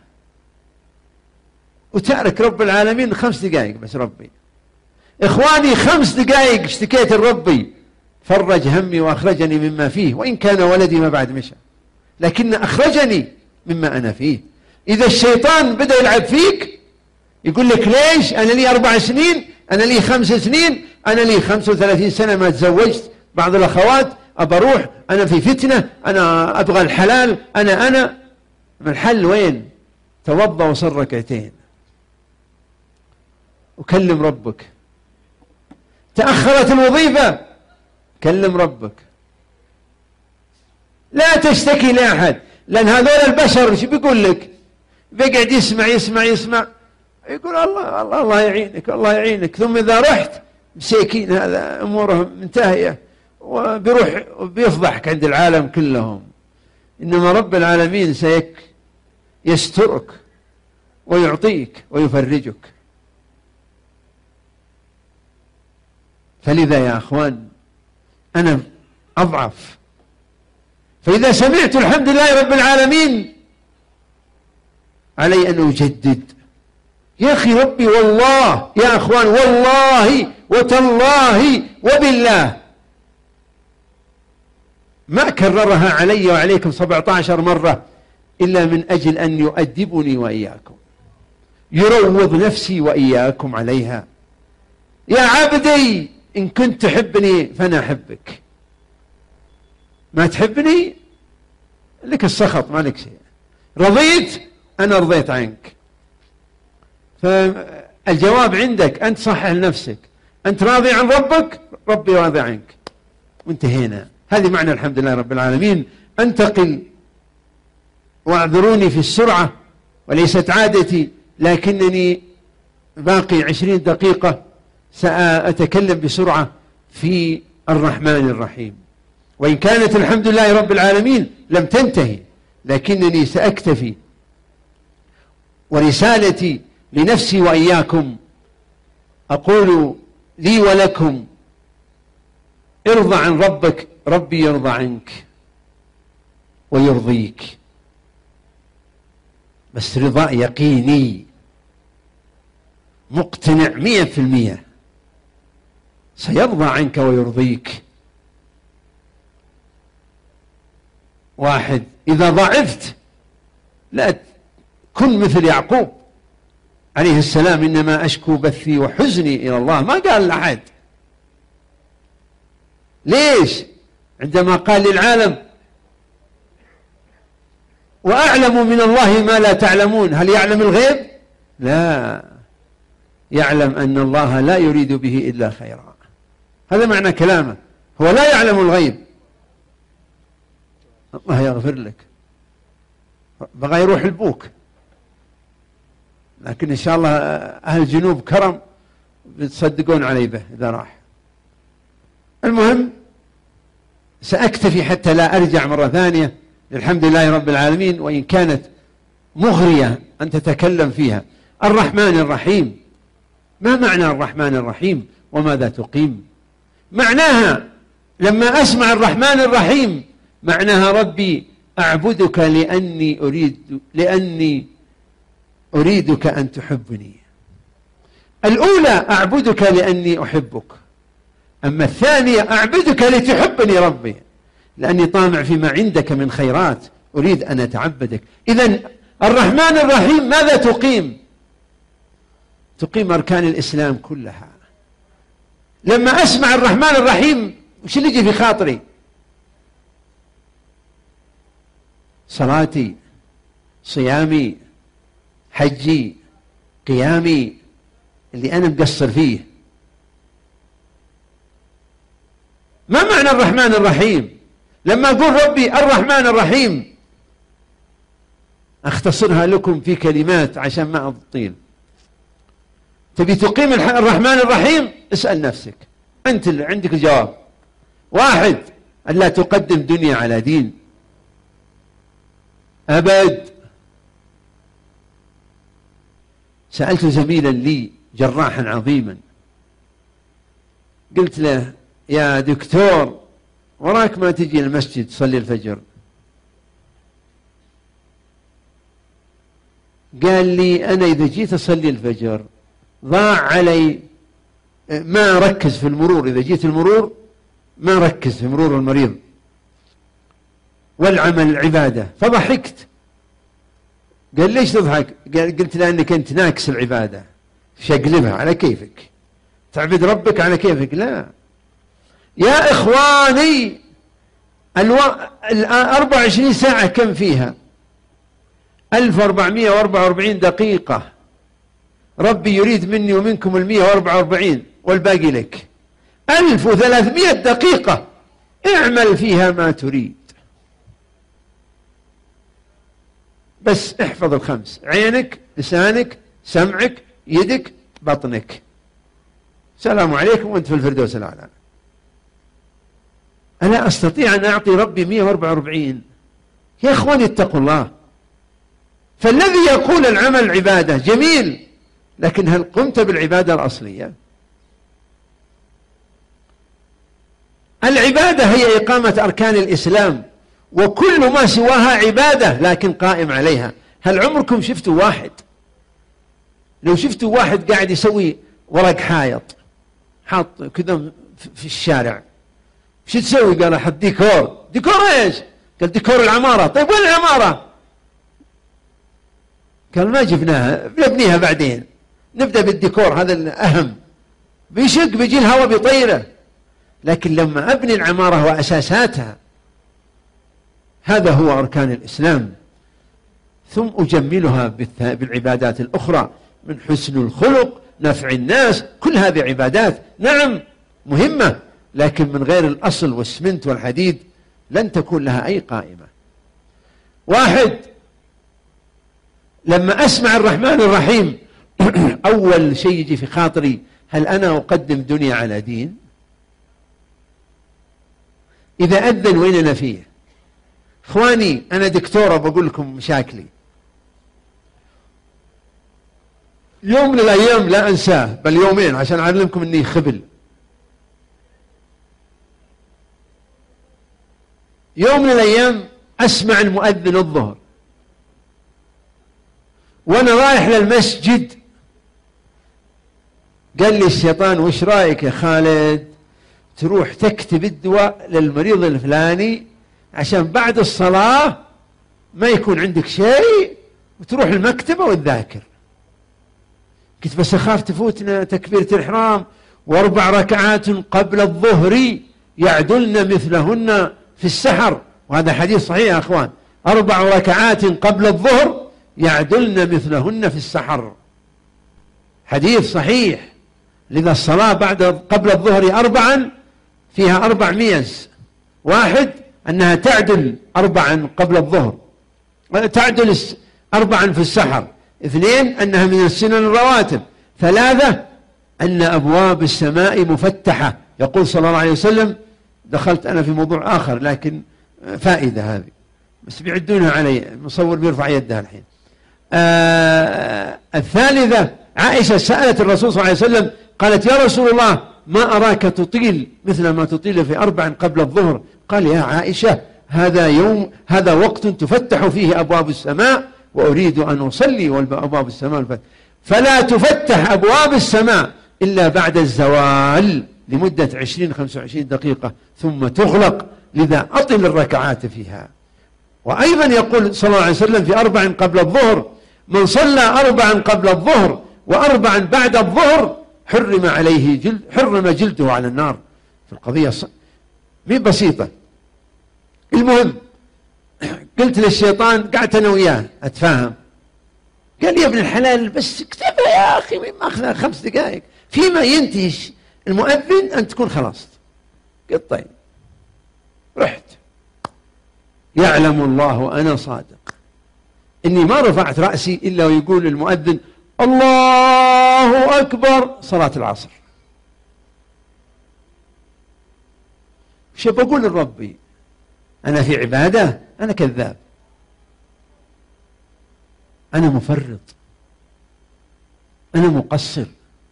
وتارك رب العالمين خمس دقائق بس. ربي إخواني خمس دقائق اشتكيت لربي، فرج همي وأخرجني مما فيه، وإن كان ولدي ما بعد مشى، لكن أخرجني مما أنا فيه. إذا الشيطان بدأ يلعب فيك يقول لك ليش أنا لي أربع سنين، أنا لي خمس سنين، أنا لي خمسة وثلاثين سنة ما تزوجت، بعض الأخوات أبى أروح، أنا في فتنة، أنا أبغى الحلال، أنا أنا الحل وين؟ توضأ وصل ركعتين وكلم ربك. تأخرت الوظيفة، كلم ربك. لا تشتكي لأحد، لأن هذول البشر شو بيقول لك؟ بيقعد يسمع يسمع يسمع، يقول الله الله الله يعينك الله يعينك، ثم إذا رحت مساكين هذا أموره منتهية وبيروح وبيفضحك عند العالم كلهم. إنما رب العالمين سيك يسترك ويعطيك ويفرجك. فلذا يا أخوان أنا أضعف، فإذا سمعت الحمد لله رب العالمين علي أن أجدد. يا أخي ربي والله يا أخوان، والله وتالله وبالله ما كررها علي وعليكم سبعة عشر مرة إلا من أجل أن يؤدبني وإياكم، يروض نفسي وإياكم عليها. يا عبدي إن كنت تحبني فأنا أحبك، ما تحبني لك السخط، ما لك شيء. رضيت أنا رضيت عنك. فالجواب عندك، أنت صحح لنفسك، أنت راضي عن ربك، ربي راضي عنك، وانتهينا. هذه معنى الحمد لله رب العالمين. أنتقل، واعذروني في السرعة وليست عادتي، لكنني باقي عشرين دقيقة سأتكلم بسرعة في الرحمن الرحيم، وإن كانت الحمد لله رب العالمين لم تنتهي، لكنني سأكتفي. ورسالتي لنفسي وإياكم أقول لي ولكم: ارضى عن ربك، ربي يرضى عنك ويرضيك، بس رضاء يقيني مقتنع مئة في المئة سيرضى عنك ويرضيك. واحد: إذا ضعفت لا كن مثل يعقوب عليه السلام: إنما أشكو بثي وحزني إلى الله. ما قال لأحد. ليش؟ عندما قال للعالم: وأعلم من الله ما لا تعلمون. هل يعلم الغيب؟ لا، يعلم أن الله لا يريد به إلا خيرا. هذا معنى كلامه، هو لا يعلم الغيب. الله يغفر لك، بغى يروح البوك، لكن إن شاء الله أهل الجنوب كرم بتصدقون علي به إذا راح. المهم سأكتفي حتى لا أرجع مرة ثانية الحمد لله رب العالمين، وإن كانت مغرية أن تتكلم فيها. الرحمن الرحيم، ما معنى الرحمن الرحيم وماذا تقيم؟ معناها لما أسمع الرحمن الرحيم معناها ربي أعبدك لأني أريد لأني أريدك أن تحبني. الأولى أعبدك لأني أحبك، أما الثانية أعبدك لتحبني ربي، لأني طامع فيما عندك من خيرات أريد أن أتعبدك. إذن الرحمن الرحيم ماذا تقيم؟ تقيم أركان الإسلام كلها. لما أسمع الرحمن الرحيم وش اللي يجي في خاطري؟ صلاتي، صيامي، حجي، قيامي اللي أنا مقصر فيه. ما معنى الرحمن الرحيم؟ لما أقول ربي الرحمن الرحيم أختصرها لكم في كلمات عشان ما أطيل. تبي تقيم الرحمن الرحيم؟ اسأل نفسك، أنت اللي عندك الجواب. واحد، أن لا تقدم دنيا على دين أبد. سألت زميلا لي جراحا عظيما، قلت له يا دكتور وراك ما تجي المسجد تصلي الفجر؟ قال لي أنا إذا جيت أصلي الفجر ضاع علي، ما ركز في المرور، إذا جيت المرور ما ركز في مرور المريض والعمل العبادة، فضحكت. قال ليش تضحك؟ قال قلت لأنك أنت ناكس العبادة، شقلبها على كيفك، تعبد ربك على كيفك. لا يا إخواني، الو... الأربع وعشرين ساعة كم فيها؟ ألف وأربعمائة وأربعة وأربعين دقيقة. ربي يريد مني ومنكم المئة وأربعة وأربعين والباقي لك. ألف وثلاثمائة دقيقة اعمل فيها ما تريد، بس احفظ الخمس: عينك، لسانك، سمعك، يدك، بطنك. سلام عليكم وانت في الفردوس الأعلى. أنا أستطيع أن أعطي ربي مئة وأربعة وأربعين؟ يا أخواني اتقوا الله. فالذي يقول العمل عبادة جميل، لكن هل قمت بالعبادة الأصلية؟ العبادة هي إقامة أركان الإسلام، وكل ما سواها عبادة لكن قائم عليها. هل عمركم شفتوا واحد، لو شفتوا واحد قاعد يسوي ورق حائط حاط كذا في الشارع، شو تسوي؟ قال أحط ديكور. ديكور ايش؟ قال ديكور العمارة. طيب وين العمارة؟ قال ما جبناها، بنبنيها بعدين، نبدأ بالديكور هذا الأهم، بيشق بيجي الهواء بيطيره. لكن لما أبني العمارة وأساساتها، هذا هو أركان الإسلام، ثم أجملها بالعبادات الأخرى من حسن الخلق، نفع الناس، كل هذه عبادات نعم مهمة، لكن من غير الأصل والسمنت والحديد لن تكون لها أي قائمة. واحد، لما أسمع الرحمن الرحيم أول شيء يجي في خاطري: هل أنا أقدم دنيا على دين؟ إذا أذن وين أنا فيه؟ إخواني أنا دكتورة بقول لكم مشاكلي. يوم من الأيام لا أنساه، بل يومين عشان أعلمكم أني خبل. يوم من الأيام أسمع المؤذن الظهر وأنا رايح للمسجد، قال لي الشيطان: وش رأيك يا خالد تروح تكتب الدواء للمريض الفلاني عشان بعد الصلاة ما يكون عندك شيء وتروح المكتبة وتذاكر؟ قلت بس أخاف تفوتنا تكبيرة الإحرام وأربع ركعات قبل الظهر يعدلن مثلهن في السحر. وهذا حديث صحيح يا أخوان، أربع ركعات قبل الظهر يعدلن مثلهن في السحر، حديث صحيح. لذا الصلاة بعد قبل الظهر أربعا فيها أربع ميز: واحد أنها تعدل أربعا قبل الظهر، تعدل أربعا في السحر. اثنين أنها من السنن الرواتب. ثلاثة أن أبواب السماء مفتحة، يقول صلى الله عليه وسلم: دخلت أنا في موضوع آخر لكن فائدة هذه، بس بيعدونها علي، المصور بيرفع يدها الحين. آه الثالثة عائشة سألت الرسول صلى الله عليه وسلم قالت يا رسول الله ما أراك تطيل مثل ما تطيل في أربع قبل الظهر. قال يا عائشة هذا يوم هذا وقت تفتح فيه أبواب السماء وأريد أن أصلي وأبواب السماء الفتح. فلا تفتح أبواب السماء إلا بعد الزوال لمدة عشرين خمسة وعشرين دقيقة ثم تغلق، لذا أطل الركعات فيها. وأيضا يقول صلى الله عليه وسلم في أربع قبل الظهر من صلى أربعا قبل الظهر وأربعا بعد الظهر حرم عليه جلد حرم جلده على النار. في القضية مي بسيطة. المهم قلت للشيطان قعدت أنا وياه أتفاهم، قال لي يا ابن الحلال بس اكتبها يا أخي ما أخذها خمس دقائق فيما ينتهي المؤذن أن تكون خلصت. قلت طيب. رحت يعلم الله أنا صادق إني ما رفعت رأسي إلا ويقول المؤذن الله أكبر صلاة العصر. شو بقول لربي أنا في عبادة؟ أنا كذاب، أنا مفرط، أنا مقصر،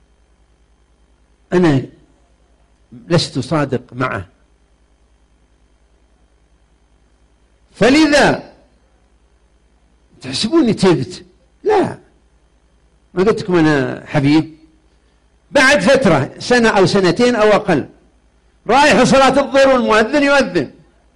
أنا لست صادق معه. فلذا تحسبوني تبت، لا ما قلت لكم أنا حبيب. بعد فترة سنة أو سنتين أو أقل رايح صلاة الظهر والمؤذن يؤذن،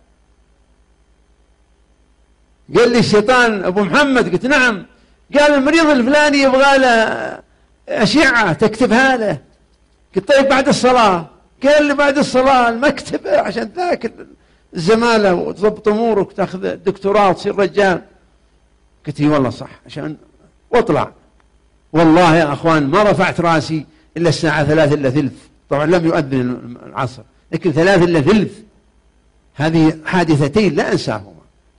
قال لي الشيطان أبو محمد، قلت نعم. قال المريض الفلاني يبغى له أشعة تكتبها له. قلت طيب بعد الصلاة. قال لي بعد الصلاة المكتب عشان ذاك الزمالة وتضبط أمورك وتأخذ دكتوراه وتصير رجال. قلت لي والله صح عشان واطلع. والله يا أخوان ما رفعت راسي إلا الساعة ثلاث إلا ثلث، طبعا لم يؤذن العصر لكن ثلاث إلا ثلث. هذه حادثتين لا أنساهما.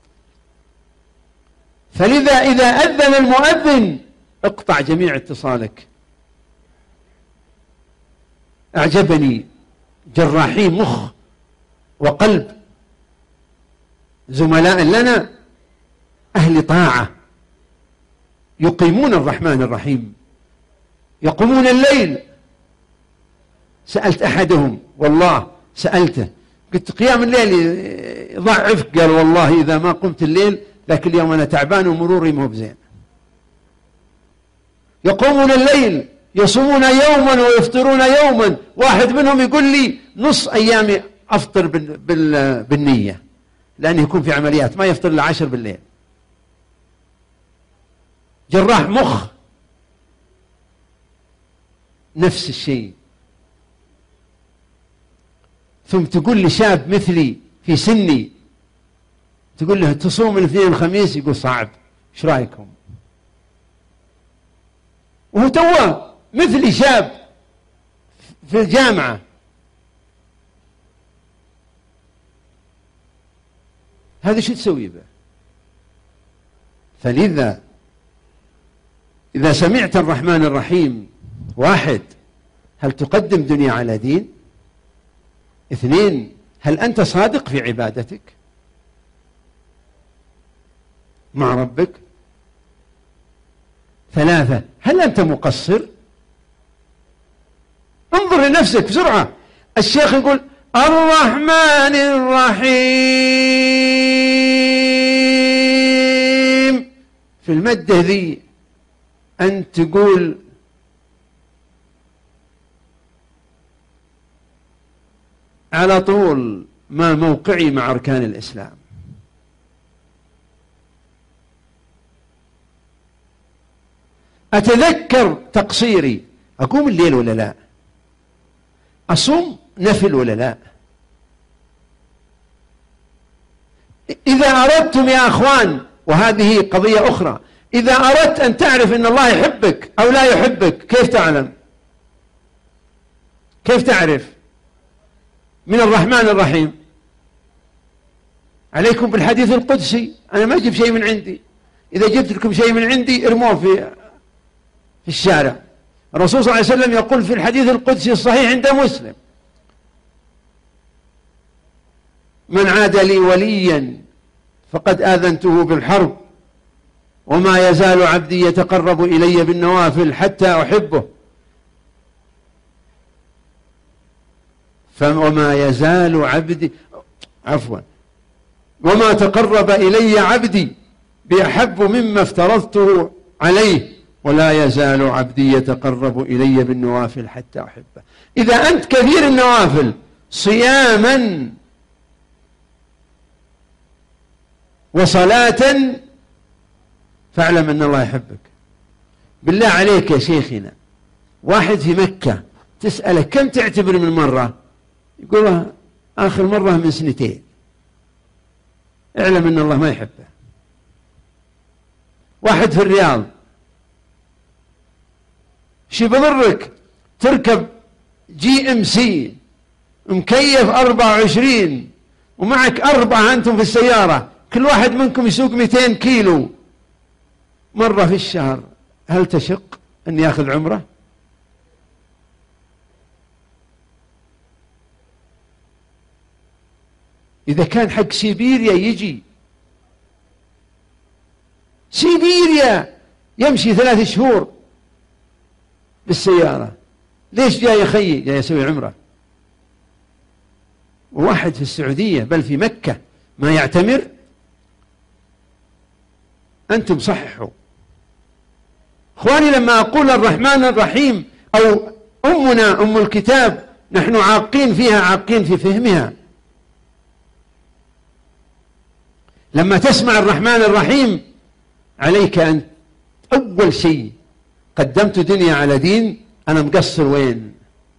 فلذا إذا أذن المؤذن اقطع جميع اتصالك. أعجبني جراحي مخ وقلب زملاء لنا أهل طاعة يقيمون الرحمن الرحيم، يقومون الليل. سألت أحدهم والله سألته قلت قيام الليل يضعفك؟ قال والله إذا ما قمت الليل ذاك اليوم أنا تعبان ومروري مو بزين. يقومون الليل يصومون يوما ويفطرون يوما. واحد منهم يقول لي نص أيامي أفطر بالنية لأنه يكون في عمليات ما يفطر إلا عشر بالليل. جراح مخ نفس الشيء. ثم تقول لي شاب مثلي في سني تقول له تصوم الاثنين والخميس يقول صعب، ايش رايكم؟ وهو توه مثلي شاب في الجامعة. هذا شو تسوي به؟ فلذا إذا سمعت الرحمن الرحيم واحد هل تقدم دنيا على دين؟ اثنين هل أنت صادق في عبادتك مع ربك؟ ثلاثة هل أنت مقصر؟ انظر لنفسك بسرعة. الشيخ يقول الرحمن الرحيم في المادة ذي أن تقول على طول ما موقعي مع أركان الإسلام. أتذكر تقصيري، أقوم الليل ولا لا؟ أصوم نفل ولا لا؟ إذا أردتم يا أخوان، وهذه قضية أخرى، إذا أردت أن تعرف أن الله يحبك أو لا يحبك كيف تعلم؟ كيف تعرف؟ من الرحمن الرحيم. عليكم بالحديث القدسي، أنا ما أجيب شيء من عندي، إذا جبت لكم شيء من عندي ارموه في في الشارع. الرسول صلى الله عليه وسلم يقول في الحديث القدسي الصحيح عند مسلم من عاد لي وليا فقد آذنته بالحرب، وما يزال عبدي يتقرب إلي بالنوافل حتى أحبه. وما يزال عبدي عفوا وما تقرب إلي عبدي بأحب مما افترضته عليه، ولا يزال عبدي يتقرب إلي بالنوافل حتى أحبه. إذا أنت كثير النوافل صياما وصلاة فاعلم أن الله يحبك. بالله عليك يا شيخنا، واحد في مكة تسأله كم تعتبر من مرة؟ يقول آخر مرة من سنتين. اعلم أن الله ما يحبه. واحد في الرياض، شي بضرك تركب جي ام سي مكيف أربعة وعشرين ومعك أربعة أنتم في السيارة، كل واحد منكم يسوق مئتين كيلو مرة في الشهر، هل تشق أن يأخذ عمره؟ إذا كان حق سيبيريا يجي سيبيريا يمشي ثلاث شهور بالسيارة، ليش جاي يخيي؟ جاي يسوي عمره. وواحد في السعودية بل في مكة ما يعتمر. أنتم صححوا إخواني. لما أقول الرحمن الرحيم أو أمنا أم الكتاب نحن عاقين فيها، عاقين في فهمها. لما تسمع الرحمن الرحيم عليك أن أول شيء قدمت دنيا على دين، أنا مقصر وين؟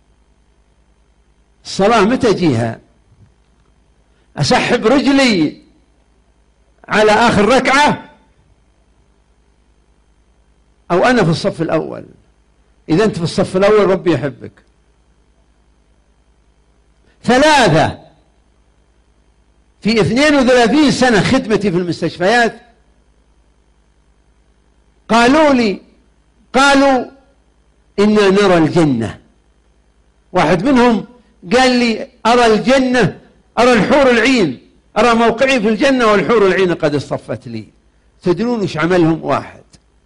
الصلاة متى أجيها؟ أسحب رجلي على آخر ركعة أو أنا في الصف الأول؟ إذا أنت في الصف الأول ربي يحبك. ثلاثة في اثنين وثلاثين سنة خدمتي في المستشفيات قالوا لي قالوا إنا نرى الجنة. واحد منهم قال لي أرى الجنة، أرى الحور العين، أرى موقعي في الجنة والحور العين قد اصطفت لي. تدرون إيش عملهم؟ واحد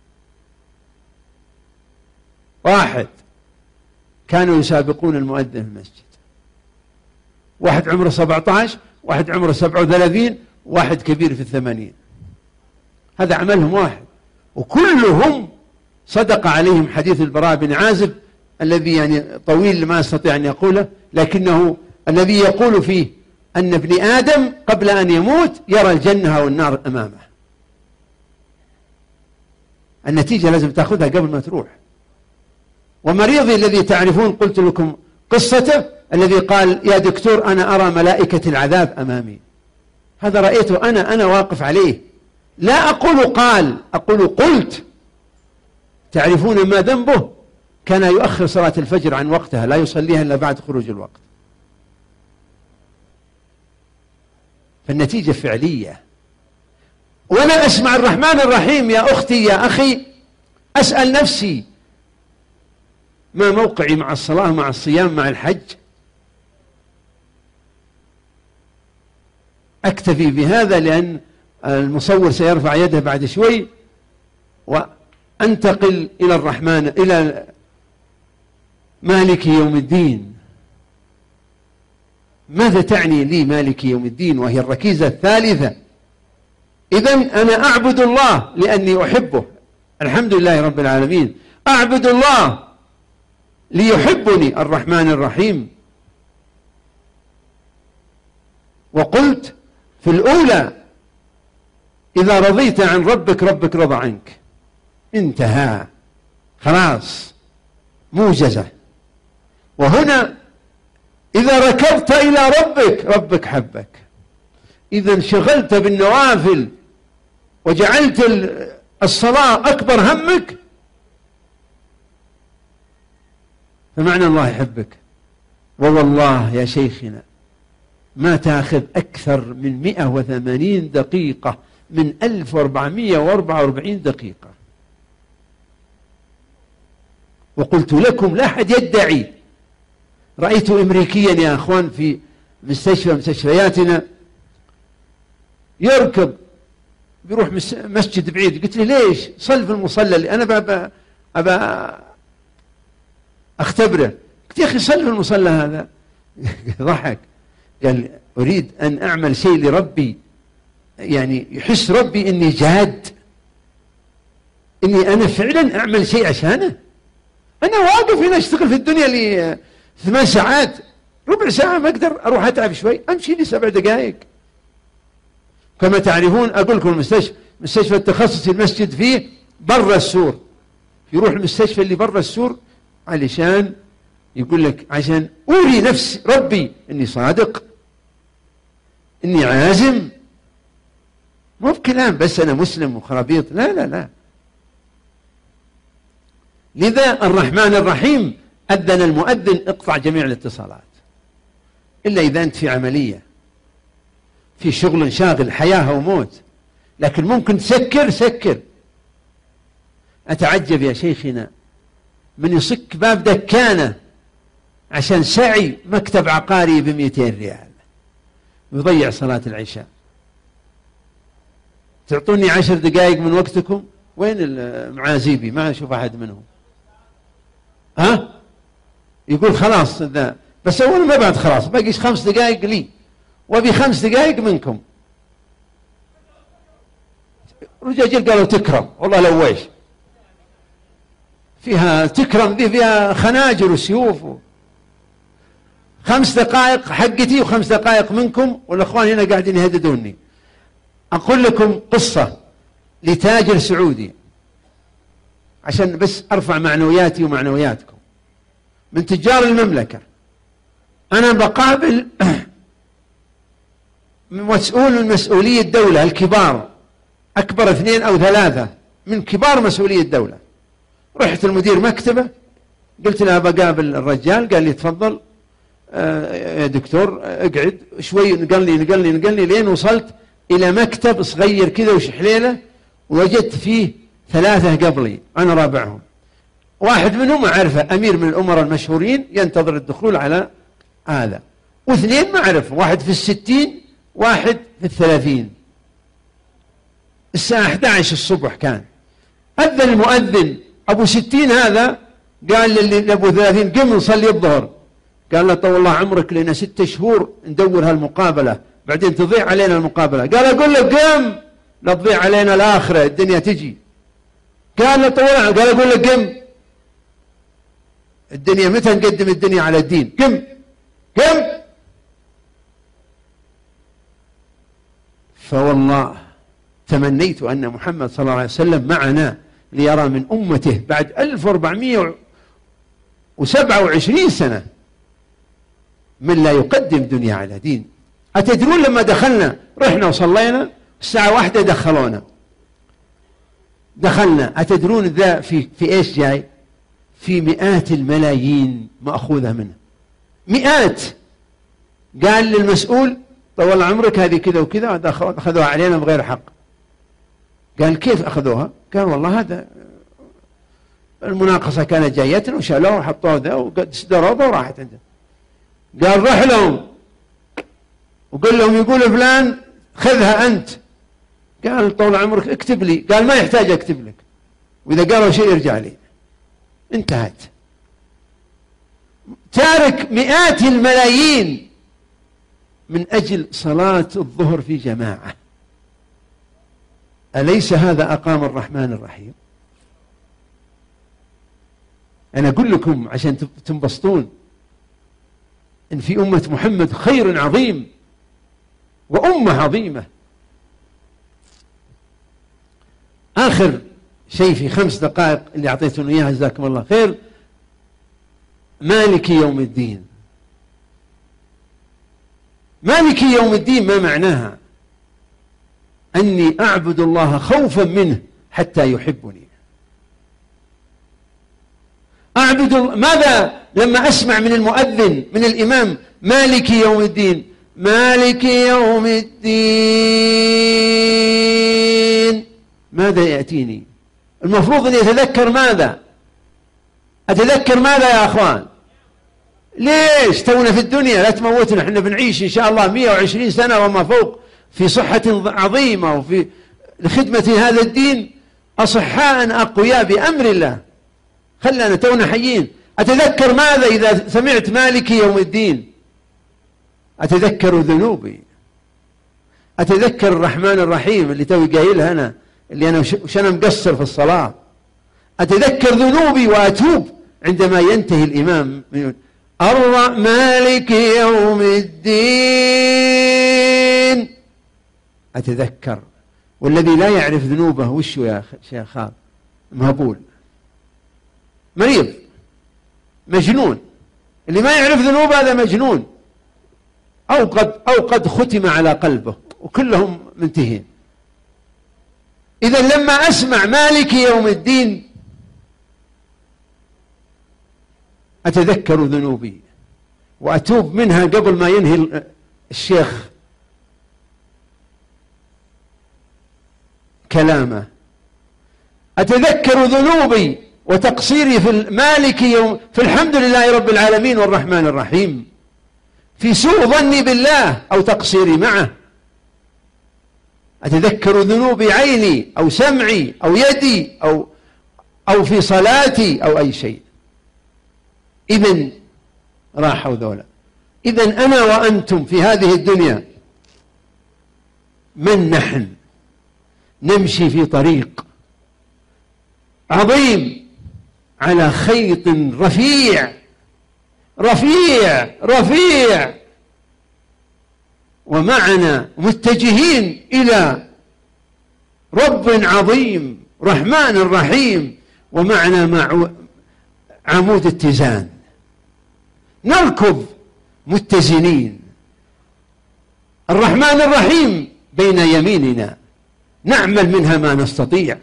واحد كانوا يسابقون المؤذن في المسجد، واحد عمره سبعة عشر، واحد عمره سبعة وثلاثين، واحد كبير في الثمانين. هذا عملهم واحد، وكلهم صدق عليهم حديث البراء بن عازب الذي يعني طويل ما استطيع أن يقوله، لكنه الذي يقول فيه أن ابن آدم قبل أن يموت يرى الجنة والنار أمامه. النتيجة لازم تأخذها قبل ما تروح. ومريضي الذي تعرفون قلت لكم قصته، الذي قال يا دكتور أنا أرى ملائكة العذاب أمامي. هذا رأيته أنا أنا واقف عليه، لا أقول قال، أقول قلت. تعرفون ما ذنبه؟ كان يؤخر صلاة الفجر عن وقتها، لا يصليها إلا بعد خروج الوقت. فالنتيجة فعلية. وأنا أسمع الرحمن الرحيم يا أختي يا أخي أسأل نفسي ما موقعي مع الصلاة، مع الصيام، مع الحج؟ أكتفي بهذا لأن المصور سيرفع يده بعد شوي، وأنتقل إلى الرحمن إلى مالك يوم الدين. ماذا تعني لي مالك يوم الدين؟ وهي الركيزة الثالثة. إذن أنا أعبد الله لأني أحبه، الحمد لله رب العالمين. أعبد الله ليحبني الرحمن الرحيم. وقلت في الأولى إذا رضيت عن ربك ربك رضى عنك، انتهى خلاص موجزة. وهنا إذا ركبت إلى ربك ربك حبك. إذا انشغلت بالنوافل وجعلت الصلاة أكبر همك فمعنى الله يحبك. ووالله يا شيخنا ما تأخذ أكثر من مئة وثمانين دقيقة من ألف وأربعمئة وأربعة وأربعين دقيقة. وقلت لكم لا أحد يدعي. رأيت أمريكيا يا أخوان في مستشفى مستشفياتنا يركض بيروح مسجد بعيد. قلت له ليش؟ صل في المصلى اللي أنا بابا أبا أختبره. قلت يا أخي صل في المصلى هذا. ضحك قال أريد أن أعمل شيء لربي، يعني يحس ربي إني جاد، إني أنا فعلا أعمل شيء عشانه. أنا واقف هنا أشتغل في الدنيا لي ثمان ساعات، ربع ساعة ما أقدر أروح أتعب شوي، أمشي لي سبع دقائق. كما تعرفون أقول لكم المستشفى مستشفى التخصصي المسجد فيه برا السور، يروح المستشفى اللي برا السور علشان يقول لك عشان أوري نفس ربي إني صادق، إني عازم، مو بكلام بس أنا مسلم وخرابيط، لا لا لا. لذا الرحمن الرحيم أذن المؤذن اقطع جميع الاتصالات، إلا إذا أنت في عملية في شغل شاغل حياة وموت، لكن ممكن تسكر سكر. أتعجب يا شيخنا من يصك باب دكانة عشان سعي مكتب عقاري بمئتين ريال ويضيع صلاة العشاء. تعطوني عشر دقائق من وقتكم، وين المعازيبي؟ ما أشوف أحد منهم. ها؟ يقول خلاص ذا، بس أول ما بعد خلاص باقيش خمس دقائق لي، وبي خمس دقائق منكم. رجاجيل قالوا تكرم، والله لو ويش فيها تكرم دي، فيها خناجر وسيوف. خمس دقائق حقتي وخمس دقائق منكم، والأخوان هنا قاعدين يهددوني. أقول لكم قصة لتاجر سعودي عشان بس أرفع معنوياتي ومعنوياتكم. من تجار المملكة أنا بقابل مسؤول من مسؤولية الدولة الكبار، أكبر اثنين أو ثلاثة من كبار مسؤولية الدولة. رحت المدير مكتبه، قلت له بقابل الرجال، قال لي تفضل آه يا دكتور اقعد شوي. نقلني نقلني نقلني لين وصلت إلى مكتب صغير كذا وشحليلة، ووجدت فيه ثلاثة قبلي أنا رابعهم. واحد منهم أعرفه، أمير من الأمراء المشهورين ينتظر الدخول على هذا، واثنين ما أعرفه، واحد في الستين واحد في الثلاثين. الساعة أحد عشر الصبح كان أذن المؤذن. أبو ستين هذا قال لأبو ثلاثين قم نصلي الظهر. قال له طول الله عمرك لنا ستة شهور ندور هالمقابلة، بعدين تضيع علينا المقابلة. قال أقول لك قم لا تضيع علينا الآخرة، الدنيا تجي. قال له طول، قال أقول لك قم، الدنيا متى نقدم الدنيا على الدين؟ قم قم. فوالله تمنيت أن محمد صلى الله عليه وسلم معنا ليرى من أمته بعد ألف وأربعمائة وسبعة وعشرين سنة من لا يقدم دنيا على دين. أتدرون لما دخلنا رحنا وصلينا الساعة واحدة دخلونا دخلنا أتدرون ذا في في إيش جاي؟ في مئات الملايين مأخوذة منه، مئات. قال للمسؤول طول عمرك هذه كذا وكذا أخذوها علينا بغير حق. قال كيف أخذوها؟ قال والله هذا المناقصة كانت جايتنا وشالوها وحطوها ذا وقدروها وراحت عندنا. قال روح لهم وقل لهم يقول فلان خذها أنت. قال طول عمرك اكتب لي. قال ما يحتاج اكتب لك، وإذا قالوا شيء يرجع لي. انتهت. تارك مئات الملايين من أجل صلاة الظهر في جماعة. أليس هذا أقام الرحمن الرحيم؟ أنا أقول لكم عشان تنبسطون إن في أمة محمد خير عظيم وأمة عظيمة. آخر شيء في خمس دقائق اللي أعطيتنا إياها جزاكم الله خير، مالك يوم الدين. مالك يوم الدين ما معناها؟ أني أعبد الله خوفا منه حتى يحبني. أعبد الله. ماذا لما أسمع من المؤذن من الإمام مالك يوم الدين، مالك يوم الدين، ماذا يأتيني؟ المفروض أن يتذكر ماذا؟ أتذكر ماذا يا أخوان؟ ليش تونا في الدنيا؟ لا تموتنا، احنا بنعيش إن شاء الله مئة وعشرين سنة وما فوق. في صحة عظيمة وفي لخدمة هذا الدين، أصحاء أقوياء بأمر الله. خلنا تونا حيين. أتذكر ماذا إذا سمعت مالك يوم الدين؟ أتذكر ذنوبي، أتذكر الرحمن الرحيم اللي توي قايلها أنا، اللي أنا وش أنا مقصر في الصلاة. أتذكر ذنوبي وأتوب عندما ينتهي الإمام من مالك يوم الدين. أتذكر. والذي لا يعرف ذنوبه وش يا شيخ؟ مهبول، مريض، مجنون. اللي ما يعرف ذنوب هذا مجنون، أو قد, أو قد ختم على قلبه، وكلهم منتهين. إذا لما أسمع مالك يوم الدين أتذكر ذنوبي وأتوب منها قبل ما ينهي الشيخ كلامه. أتذكر ذنوبي وتقصيري في مالك يوم في الحمد لله رب العالمين والرحمن الرحيم، في سوء ظني بالله أو تقصيري معه. أتذكر ذنوب عيني أو سمعي أو يدي أو أو في صلاتي أو أي شيء. إذن راحوا ذولا. إذن أنا وأنتم في هذه الدنيا من نحن؟ نمشي في طريق عظيم على خيط رفيع رفيع رفيع، ومعنا متجهين إلى رب عظيم رحمن رحيم، ومعنا مع عمود اتزان. نركض متزنين. الرحمن الرحيم بين يميننا نعمل منها ما نستطيع،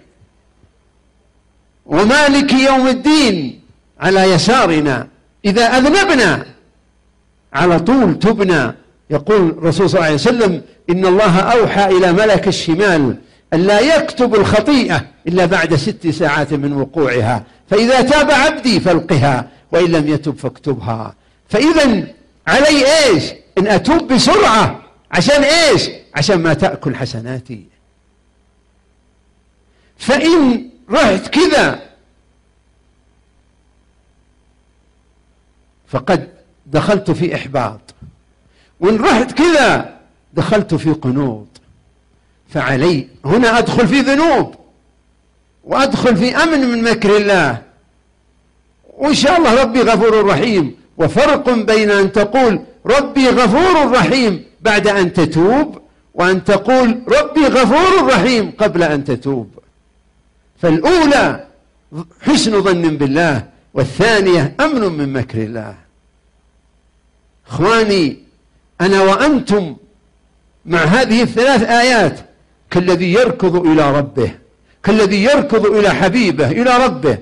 ومالك يوم الدين على يسارنا. إذا أذنبنا على طول تبنا. يقول الرسول صلى الله عليه وسلم: إن الله أوحى إلى ملك الشمال أن لا يكتب الخطيئة إلا بعد ست ساعات من وقوعها، فإذا تاب عبدي فالقها وإن لم يتب فاكتبها. فإذا علي إيش؟ إن أتوب بسرعة. عشان إيش؟ عشان ما تأكل حسناتي. فإن رحت كذا فقد دخلت في إحباط، وإن رحت كذا دخلت في قنوط. فعلي هنا أدخل في ذنوب وأدخل في أمن من مكر الله، وإن شاء الله ربي غفور رحيم. وفرق بين أن تقول ربي غفور رحيم بعد أن تتوب، وأن تقول ربي غفور رحيم قبل أن تتوب. فالأولى حسن ظن بالله، والثانية أمن من مكر الله. إخواني، أنا وأنتم مع هذه الثلاث آيات كالذي يركض إلى ربه، كالذي يركض إلى حبيبه، إلى ربه،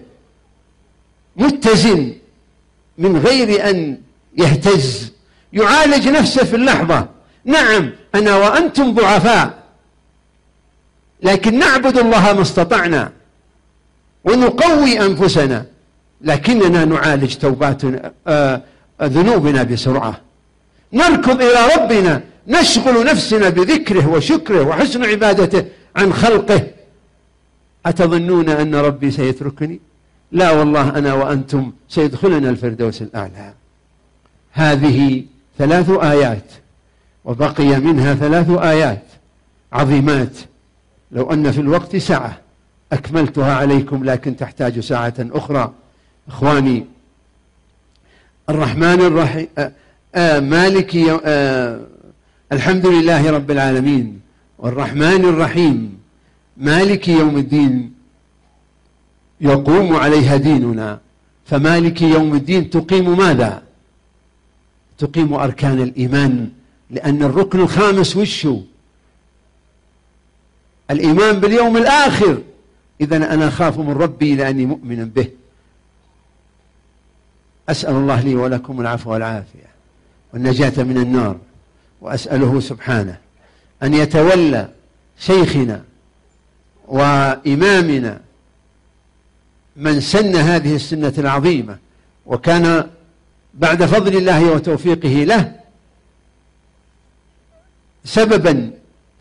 متزن من غير أن يهتز، يعالج نفسه في اللحظة. نعم، أنا وأنتم ضعفاء، لكن نعبد الله ما استطعنا ونقوي أنفسنا، لكننا نعالج توباتنا آه ذنوبنا بسرعة. نركض إلى ربنا، نشغل نفسنا بذكره وشكره وحسن عبادته عن خلقه. أتظنون أن ربي سيتركني؟ لا والله، أنا وأنتم سيدخلنا الفردوس الأعلى. هذه ثلاث آيات، وبقي منها ثلاث آيات عظيمات. لو أن في الوقت ساعة أكملتها عليكم، لكن تحتاج ساعة أخرى. إخواني، الرحمن الرحيم آه مالك آه الحمد لله رب العالمين والرحمن الرحيم مالك يوم الدين يقوم عليها ديننا. فمالك يوم الدين تقيم ماذا؟ تقيم أركان الإيمان، لأن الركن الخامس وشو؟ الإيمان باليوم الآخر. إذن أنا أخاف من ربي لأني مؤمن به. أسأل الله لي ولكم العفو والعافية والنجاة من النار، وأسأله سبحانه أن يتولى شيخنا وإمامنا من سن هذه السنة العظيمة، وكان بعد فضل الله وتوفيقه له سببا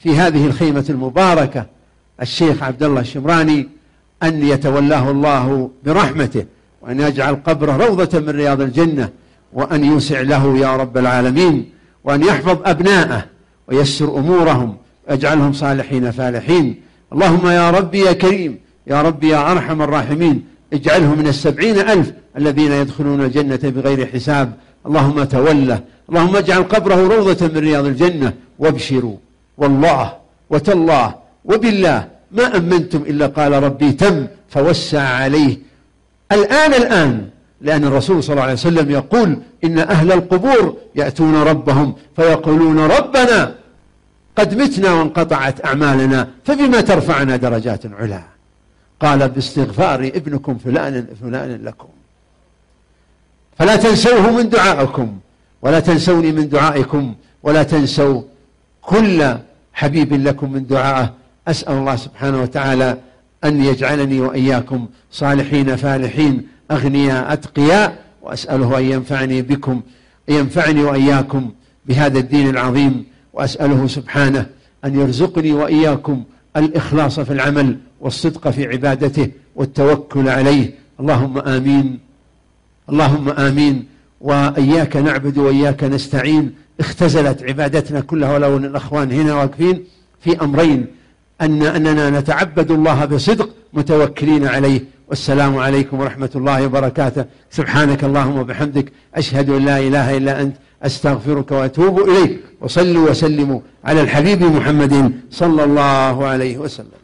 في هذه الخيمة المباركة الشيخ عبد الله الشمراني أن يتولاه الله برحمته، وأن يجعل قبره روضة من رياض الجنة، وأن يوسع له يا رب العالمين، وأن يحفظ أبناءه ويسر أمورهم ويجعلهم صالحين فالحين. اللهم يا ربي يا كريم، يا ربي يا أرحم الراحمين، اجعله من السبعين ألف الذين يدخلون الجنة بغير حساب. اللهم توله، اللهم اجعل قبره روضة من رياض الجنة. وابشروا والله وتالله وبالله ما أمنتم إلا قال ربي تم فوسع عليه الآن الآن، لأن الرسول صلى الله عليه وسلم يقول إن أهل القبور يأتون ربهم فيقولون ربنا قد متنا وانقطعت أعمالنا فبما ترفعنا درجات علا. قال باستغفار ابنكم فلان فلان لكم، فلا تنسوه من دعائكم ولا تنسوني من دعائكم، ولا تنسوا كل حبيب لكم من دعائه. أسأل الله سبحانه وتعالى أن يجعلني وإياكم صالحين فالحين أغنياء أتقياء، وأسأله أن ينفعني بكم ينفعني وإياكم بهذا الدين العظيم، وأسأله سبحانه أن يرزقني وإياكم الإخلاص في العمل والصدق في عبادته والتوكل عليه. اللهم آمين، اللهم آمين. وإياك نعبد وإياك نستعين. اختزلت عبادتنا كلها، ولو أن الأخوان هنا واقفين، في أمرين: أن أننا نتعبد الله بصدق متوكلين عليه. والسلام عليكم ورحمة الله وبركاته. سبحانك اللهم وبحمدك، أشهد أن لا إله إلا أنت، أستغفرك وأتوب إليك. وصلوا وسلموا على الحبيب محمد صلى الله عليه وسلم.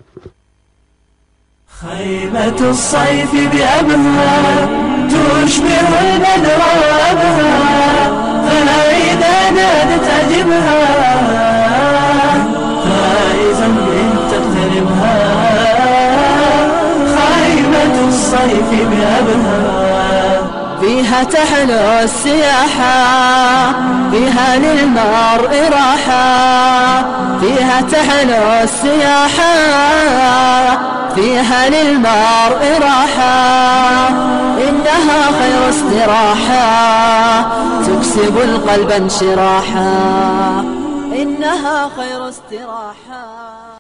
خيمة الصيف بأبها تشبه البدر أبها، فإذا نادت أجبها فائزا إن تغتربها. خيمة الصيف بأبها فيها تحلو السياحة، فيها للمرء راحة، فيها تحلو السياحة، فيها للمرء راحة. إنها خير استراحة تكسب القلب انشراحا، إنها خير استراحة.